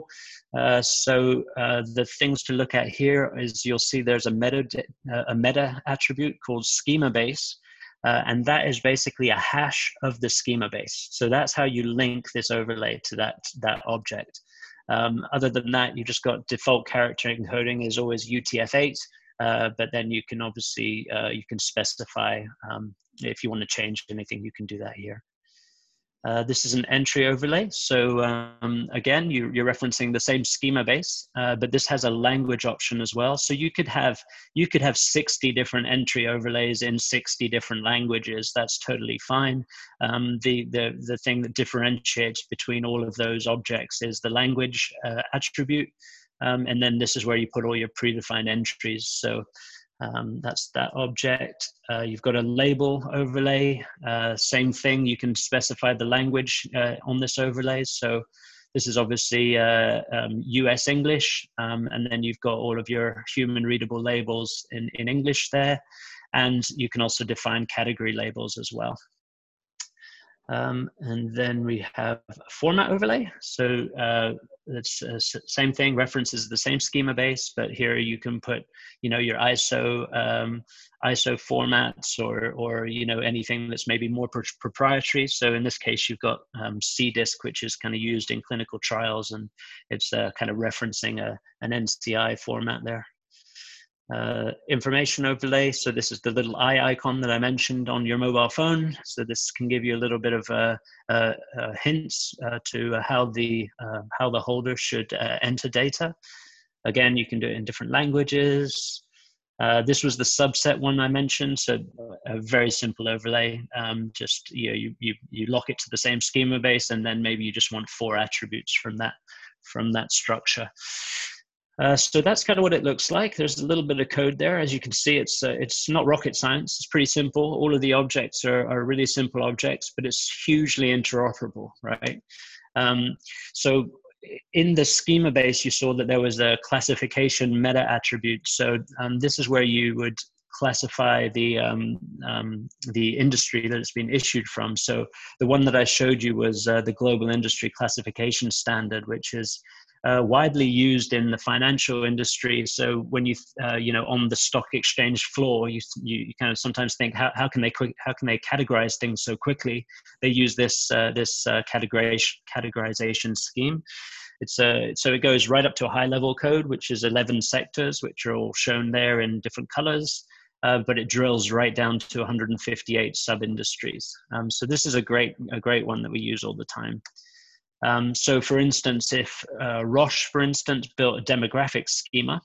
The things to look at here is you'll see there's a meta attribute called schema base. And that is basically a hash of the schema base. So that's how you link this overlay to that object. Other than that, you just got default character encoding is always UTF-8, but then you can obviously, you can specify if you want to change anything, you can do that here. This is an entry overlay. So again, you're referencing the same schema base, but this has a language option as well. So you could have 60 different entry overlays in 60 different languages. That's totally fine. The thing that differentiates between all of those objects is the language attribute. And then this is where you put all your predefined entries. So that's that object. You've got a label overlay, same thing, you can specify the language on this overlay. So this is obviously US English, and then you've got all of your human readable labels in English there, and you can also define category labels as well. And then we have a format overlay. So it's same thing, references the same schema base, but here you can put, your ISO formats or anything that's maybe more proprietary. So in this case, you've got CDISC, which is kind of used in clinical trials, and it's kind of referencing an NCI format there. Information overlay. So this is the little eye icon that I mentioned on your mobile phone. So this can give you a little bit of hints to how the holder should enter data. Again, you can do it in different languages. This was the subset one I mentioned. So a very simple overlay. Just you lock it to the same schema base, and then maybe you just want 4 attributes from that structure. So that's kind of what it looks like. There's a little bit of code there. As you can see, it's not rocket science. It's pretty simple. All of the objects are really simple objects, but it's hugely interoperable, right? So in the schema base, you saw that there was a classification meta attribute. So this is where you would classify the industry that it's been issued from. So the one that I showed you was the Global Industry Classification Standard, which is widely used in the financial industry. So when you on the stock exchange floor, you kind of sometimes think, how can they categorize things so quickly? They use this categorization scheme. So it goes right up to a high level code, which is 11 sectors, which are all shown there in different colors. But it drills right down to 158 sub-industries. So this is a great one that we use all the time. So for instance, if Roche, for instance, built a demographic schema,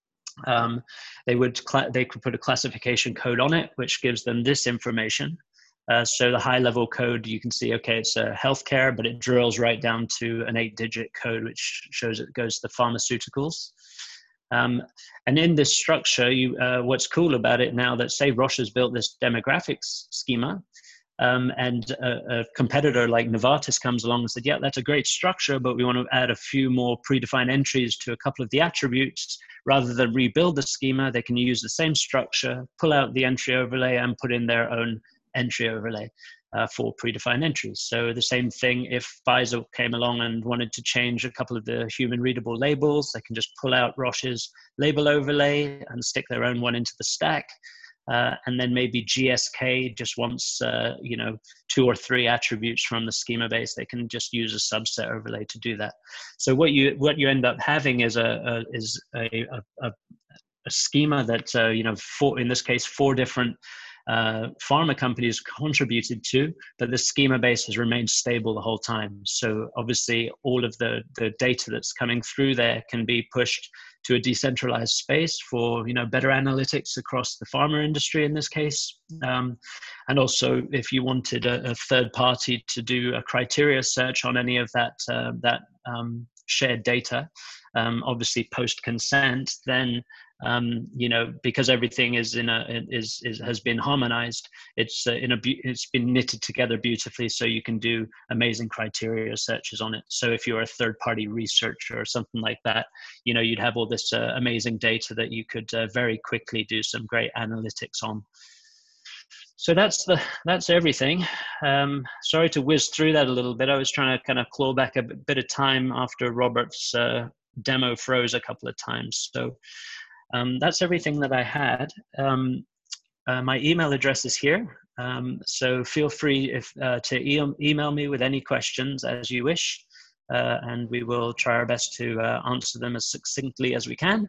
they could put a classification code on it, which gives them this information. So the high level code, you can see, okay, it's healthcare, but it drills right down to an 8-digit code, which shows it goes to the pharmaceuticals. And in this structure, what's cool about it now that, say, Roche has built this demographics schema, and a competitor like Novartis comes along and said, yeah, that's a great structure, but we want to add a few more predefined entries to a couple of the attributes. Rather than rebuild the schema, they can use the same structure, pull out the entry overlay, and put in their own entry overlay for predefined entries. So the same thing, if Pfizer came along and wanted to change a couple of the human readable labels, they can just pull out Roche's label overlay and stick their own one into the stack. and then maybe GSK just wants, 2 or 3 attributes from the schema base. They can just use a subset overlay to do that. So what you end up having is a schema that in this case 4 different pharma companies contributed to, but the schema base has remained stable the whole time. So obviously all of the data that's coming through there can be pushed to a decentralized space for better analytics across the pharma industry in this case. And also if you wanted a third party to do a criteria search on any of that shared data, obviously post consent, then because everything is has been harmonized, it's been knitted together beautifully, so you can do amazing criteria searches on it. So if you're a third-party researcher or something like that, you'd have all this amazing data that you could very quickly do some great analytics on. So that's everything. Sorry to whiz through that a little bit. I was trying to kind of claw back a bit of time after Robert's demo froze a couple of times. So that's everything that I had. My email address is here. So feel free to email me with any questions as you wish, and we will try our best to answer them as succinctly as we can.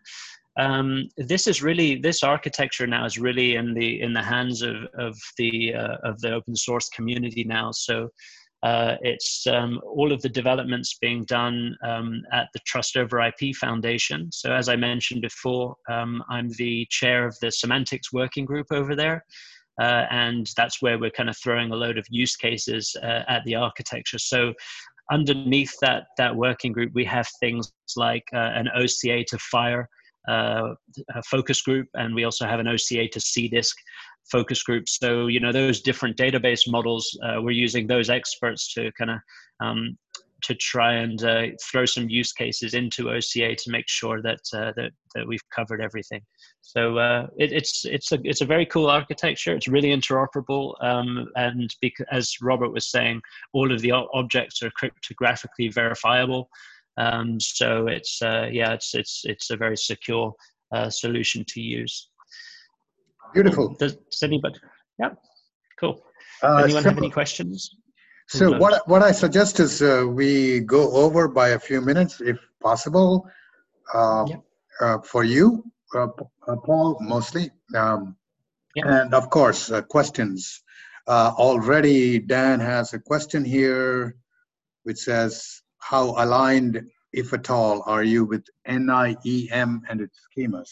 This architecture now is really in the hands of the open source community now. So it's all of the developments being done at the Trust Over IP Foundation. So as I mentioned before, I'm the chair of the semantics working group over there. And that's where we're kind of throwing a load of use cases at the architecture. So underneath that working group, we have things like an OCA to FHIR focus group, and we also have an OCA to CDISC focus group. So those different database models, we're using those experts to kind of to try and throw some use cases into OCA to make sure that that we've covered everything. So it's a very cool architecture. It's really interoperable, and as Robert was saying, all of the objects are cryptographically verifiable. So it's a very secure solution to use. Beautiful. Does anybody? Yeah, cool. Anyone have any questions? So what I suggest is we go over by a few minutes, if possible, for you, Paul, mostly. And of course, questions. Already Dan has a question here, which says, how aligned, if at all, are you with NIEM and its schemas?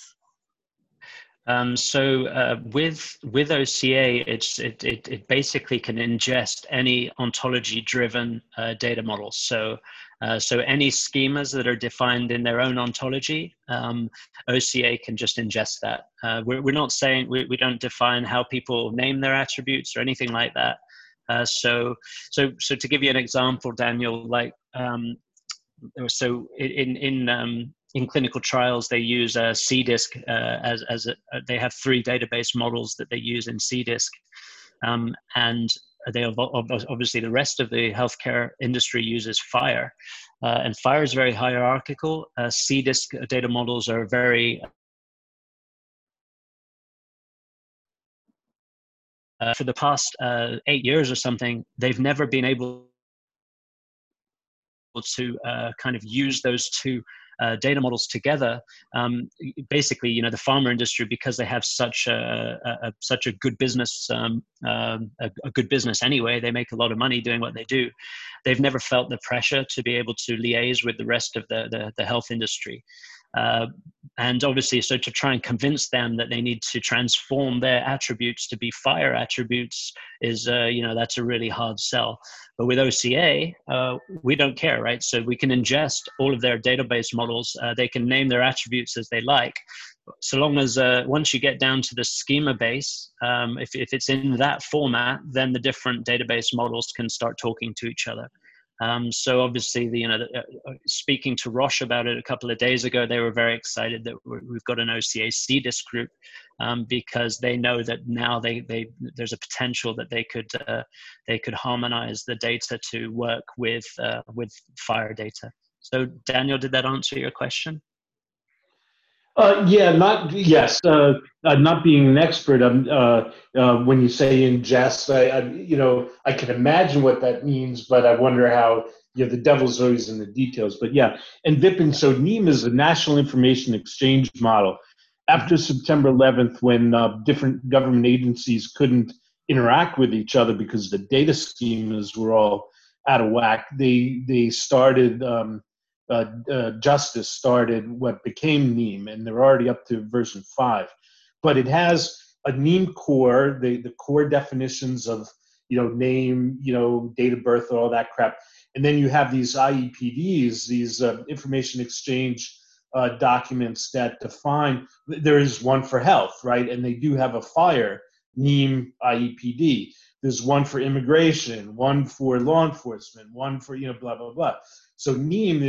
With OCA, it basically can ingest any ontology-driven data models. So any schemas that are defined in their own ontology, OCA can just ingest that. We're not saying we don't define how people name their attributes or anything like that. So to give you an example, Daniel, like in clinical trials, they use CDISC they have 3 database models that they use in CDISC, and they obviously the rest of the healthcare industry uses FHIR, and FHIR is very hierarchical. CDISC data models are very for the past 8 years or something, they've never been able to kind of use those 2 data models together. Basically, the pharma industry, because they have such a good business, a good business anyway, they make a lot of money doing what they do. They've never felt the pressure to be able to liaise with the rest of the health industry. And obviously, so to try and convince them that they need to transform their attributes to be FHIR attributes is, that's a really hard sell. But with OCA, we don't care, right? So we can ingest all of their database models. They can name their attributes as they like. So long as once you get down to the schema base, if it's in that format, then the different database models can start talking to each other. So obviously, speaking to Roche about it a couple of days ago, they were very excited that we've got an OCA CDISC group, because they know that now there's a potential that they could harmonize the data to work with FHIR data. So Daniel, did that answer your question? Yeah, not yes. Not being an expert, when you say ingest, I can imagine what that means, but I wonder how. The devil's always in the details. But yeah, and Vipin. Yeah. So NEEM is a national information exchange model. Mhm. After September 11th, when different government agencies couldn't interact with each other because the data schemas were all out of whack, they started. Justice started what became NEEM, and they're already up to version 5. But it has a NEEM core, the core definitions of name, date of birth, all that crap, and then you have these IEPDs, these information exchange documents that define. There is one for health, right, and they do have a fire NEEM IEPD. There's one for immigration, one for law enforcement, one for blah blah blah. So NEEM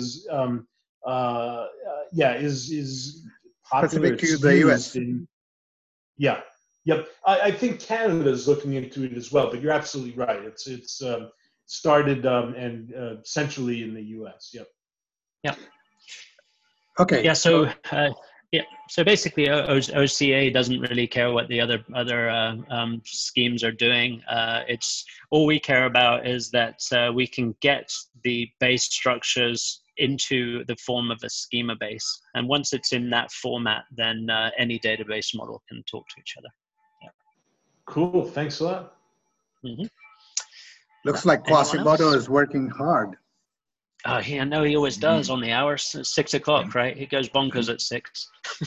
is popular. Specific to It's the used US. in yeah, yep. I think Canada is looking into it as well. But you're absolutely right. It's started and centrally in the U.S. Yep. Yeah. Okay. Yeah. So yeah. So basically, OCA doesn't really care what the other schemes are doing. It's all we care about is that we can get the base structures into the form of a schema base, and once it's in that format, then any database model can talk to each other. Yeah. Cool. Thanks a lot. Mm-hmm. Looks like Anyone Quasimodo else? is working hard. I know he always does on the hour, 6 o'clock, right? He goes bonkers at 6.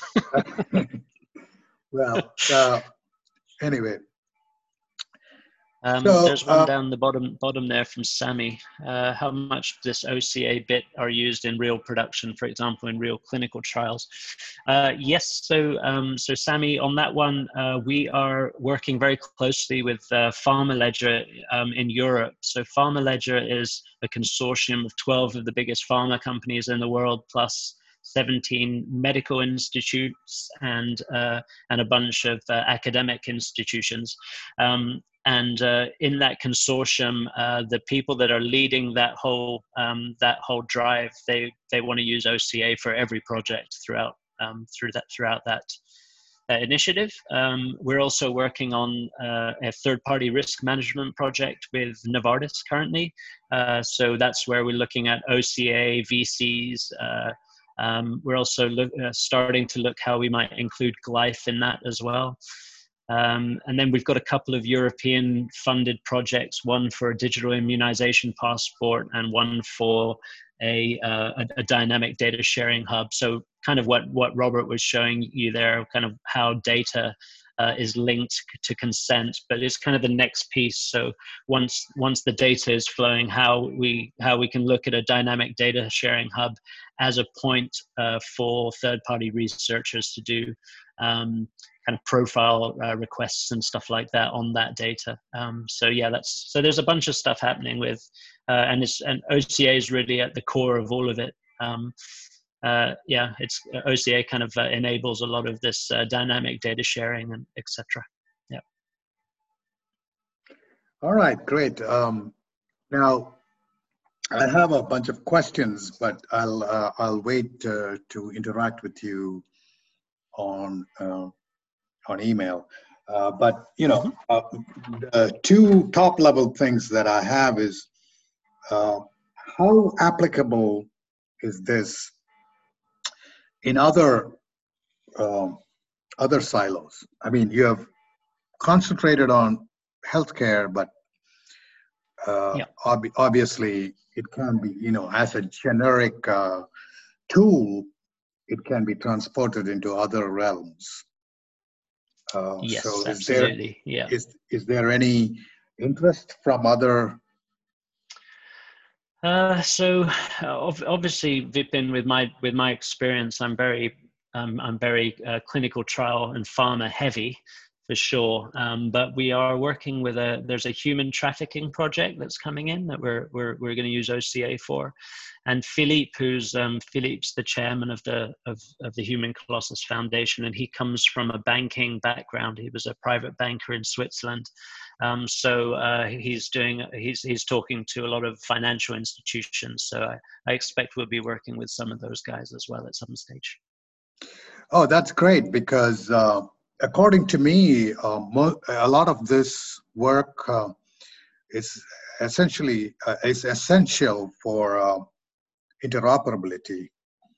Well, anyway, There's one so down the bottom there from Sammy. How much this OCA bit are used in real production, for example, in real clinical trials? Yes, so Sammy, on that one, we are working very closely with PharmaLedger in Europe. So PharmaLedger is a consortium of 12 of the biggest pharma companies in the world, plus 17 medical institutes and a bunch of academic institutions. And in that consortium, the people that are leading that whole drive, they want to use OCA for every project throughout that initiative. We're also working on a third-party risk management project with Novartis currently. So that's where we're looking at OCA, VCs. We're also starting to look how we might include Glyph in that as well. And then we've got a couple of European funded projects, one for a digital immunization passport and one for a dynamic data sharing hub. So kind of what Robert was showing you there, kind of how data is linked to consent, but it's kind of the next piece. So once the data is flowing, how we can look at a dynamic data sharing hub as a point for third-party researchers to do kind of profile requests and stuff like that on that data. So yeah, so there's a bunch of stuff happening with, and OCA is really at the core of all of it. Yeah, it's OCA kind of enables a lot of this dynamic data sharing and etc. Yeah. all right, great. Now I have a bunch of questions, but I'll wait to interact with you on email. But two top level things that I have is how applicable is this in other silos? I mean, you have concentrated on healthcare, but obviously it can be, as a generic tool, it can be transported into other realms. Yes, so absolutely. Is there any interest from other? So obviously, Vipin, with my experience, I'm very clinical trial and pharma heavy, for sure. But we are working with there's a human trafficking project that's coming in that we're going to use OCA for, and Philippe, Philippe's the chairman of the Human Colossus Foundation, and he comes from a banking background. He was a private banker in Switzerland. So he's talking to a lot of financial institutions. So I expect we'll be working with some of those guys as well at some stage. Oh, that's great because according to me, a lot of this work is is essential for interoperability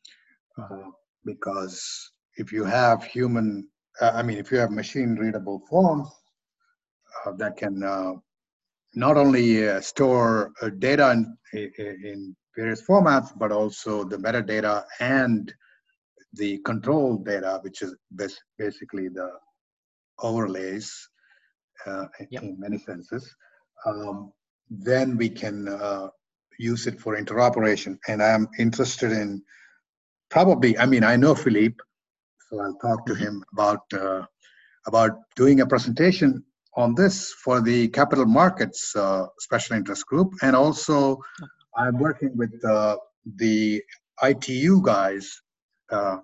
because if you have if you have machine readable forms that can not only store data in various formats, but also the metadata and the control data, which is basically the overlays in many senses, then we can use it for interoperation. And I'm interested in probably, I know Philippe, so I'll talk to him about doing a presentation on this for the capital markets special interest group. And also I'm working with the ITU guys, the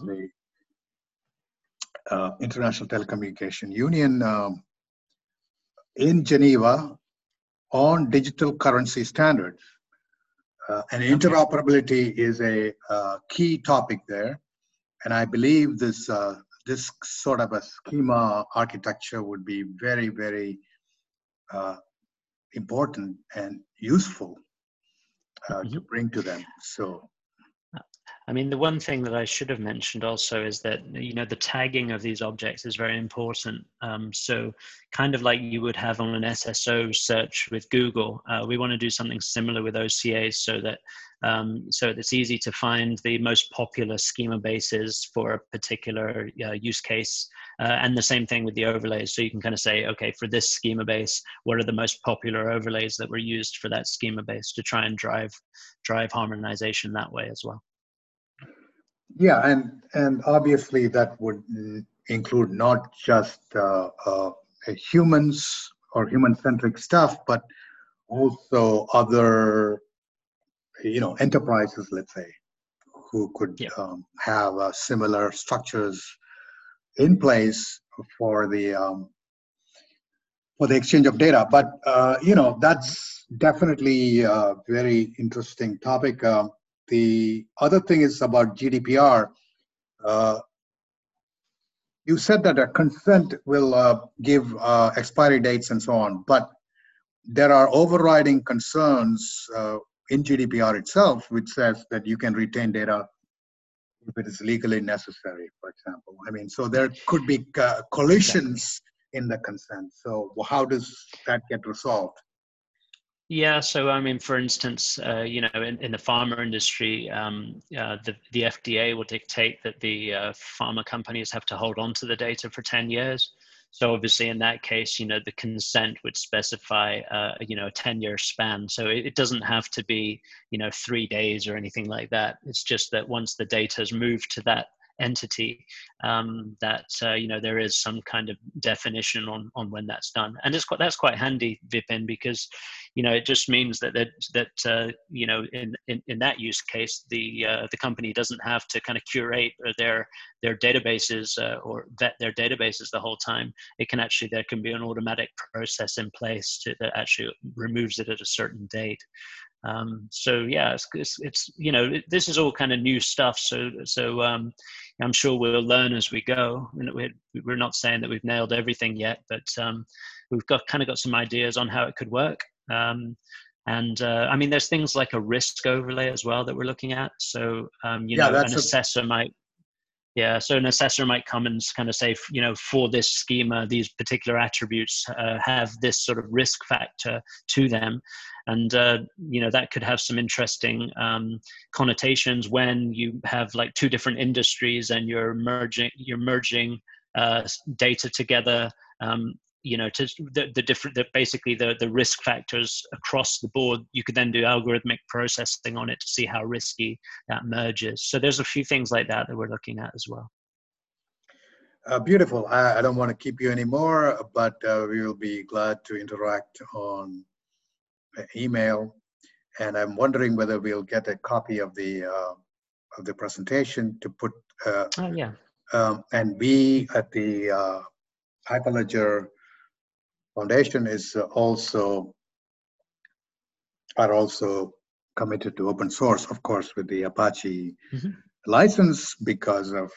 International Telecommunication Union in Geneva on digital currency standards. And interoperability is a key topic there. And I believe this sort of a schema architecture would be very, very important and useful to bring to them. So, I mean, the one thing that I should have mentioned also is that, the tagging of these objects is very important. So kind of like you would have on an SSO search with Google, we want to do something similar with OCAs so that it's easy to find the most popular schema bases for a particular use case. And the same thing with the overlays. So you can kind of say, okay, for this schema base, what are the most popular overlays that were used for that schema base to try and drive harmonization that way as well. Yeah, and obviously that would include not just humans or human-centric stuff, but also other, enterprises, let's say, who could have similar structures in place for the exchange of data. But that's definitely a very interesting topic. The other thing is about GDPR. You said that a consent will give expiry dates and so on, but there are overriding concerns in GDPR itself, which says that you can retain data if it is legally necessary, for example. So there could be collisions in the consent. So how does that get resolved? Yeah, so for instance, in the pharma industry, the FDA will dictate that the pharma companies have to hold on to the data for 10 years. So obviously in that case, the consent would specify, a 10-year span. So it doesn't have to be, 3 days or anything like that. It's just that once the data is moved to that entity, there is some kind of definition on when that's done, and that's quite handy, Vipin, because it just means that in that use case, the company doesn't have to kind of curate their databases or vet their databases the whole time. There can be an automatic process in place that actually removes it at a certain date. So yeah, it's this is all kind of new stuff. So I'm sure we'll learn as we go. We're not saying that we've nailed everything yet, but we've got some ideas on how it could work. There's things like a risk overlay as well that we're looking at. So an assessor might. Yeah, so an assessor might come and kind of say, for this schema, these particular attributes have this sort of risk factor to them. And, that could have some interesting connotations when you have like two different industries and you're merging data together, to basically the risk factors across the board. You could then do algorithmic processing on it to see how risky that merge is. So there's a few things like that we're looking at as well. Beautiful. I don't want to keep you anymore, but we will be glad to interact on email. And I'm wondering whether we'll get a copy of the presentation to put. And we at the Hyperledger Foundation are also committed to open source, of course, with the Apache license because of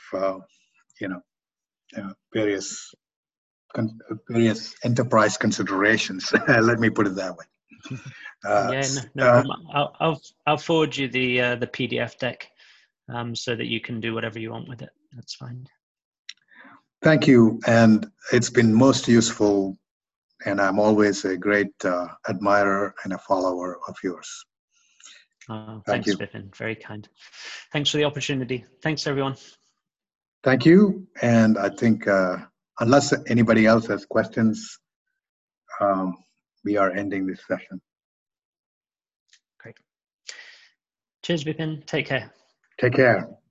various enterprise considerations. Let me put it that way. Yeah, no problem. I'll forward you the PDF deck so that you can do whatever you want with it. That's fine. Thank you, and it's been most useful, and I'm always a great admirer and a follower of yours. Thanks, Vipin. Very kind. Thanks for the opportunity. Thanks, everyone. Thank you, and I think unless anybody else has questions, we are ending this session. Great. Cheers, Vipin. Take care. Take care.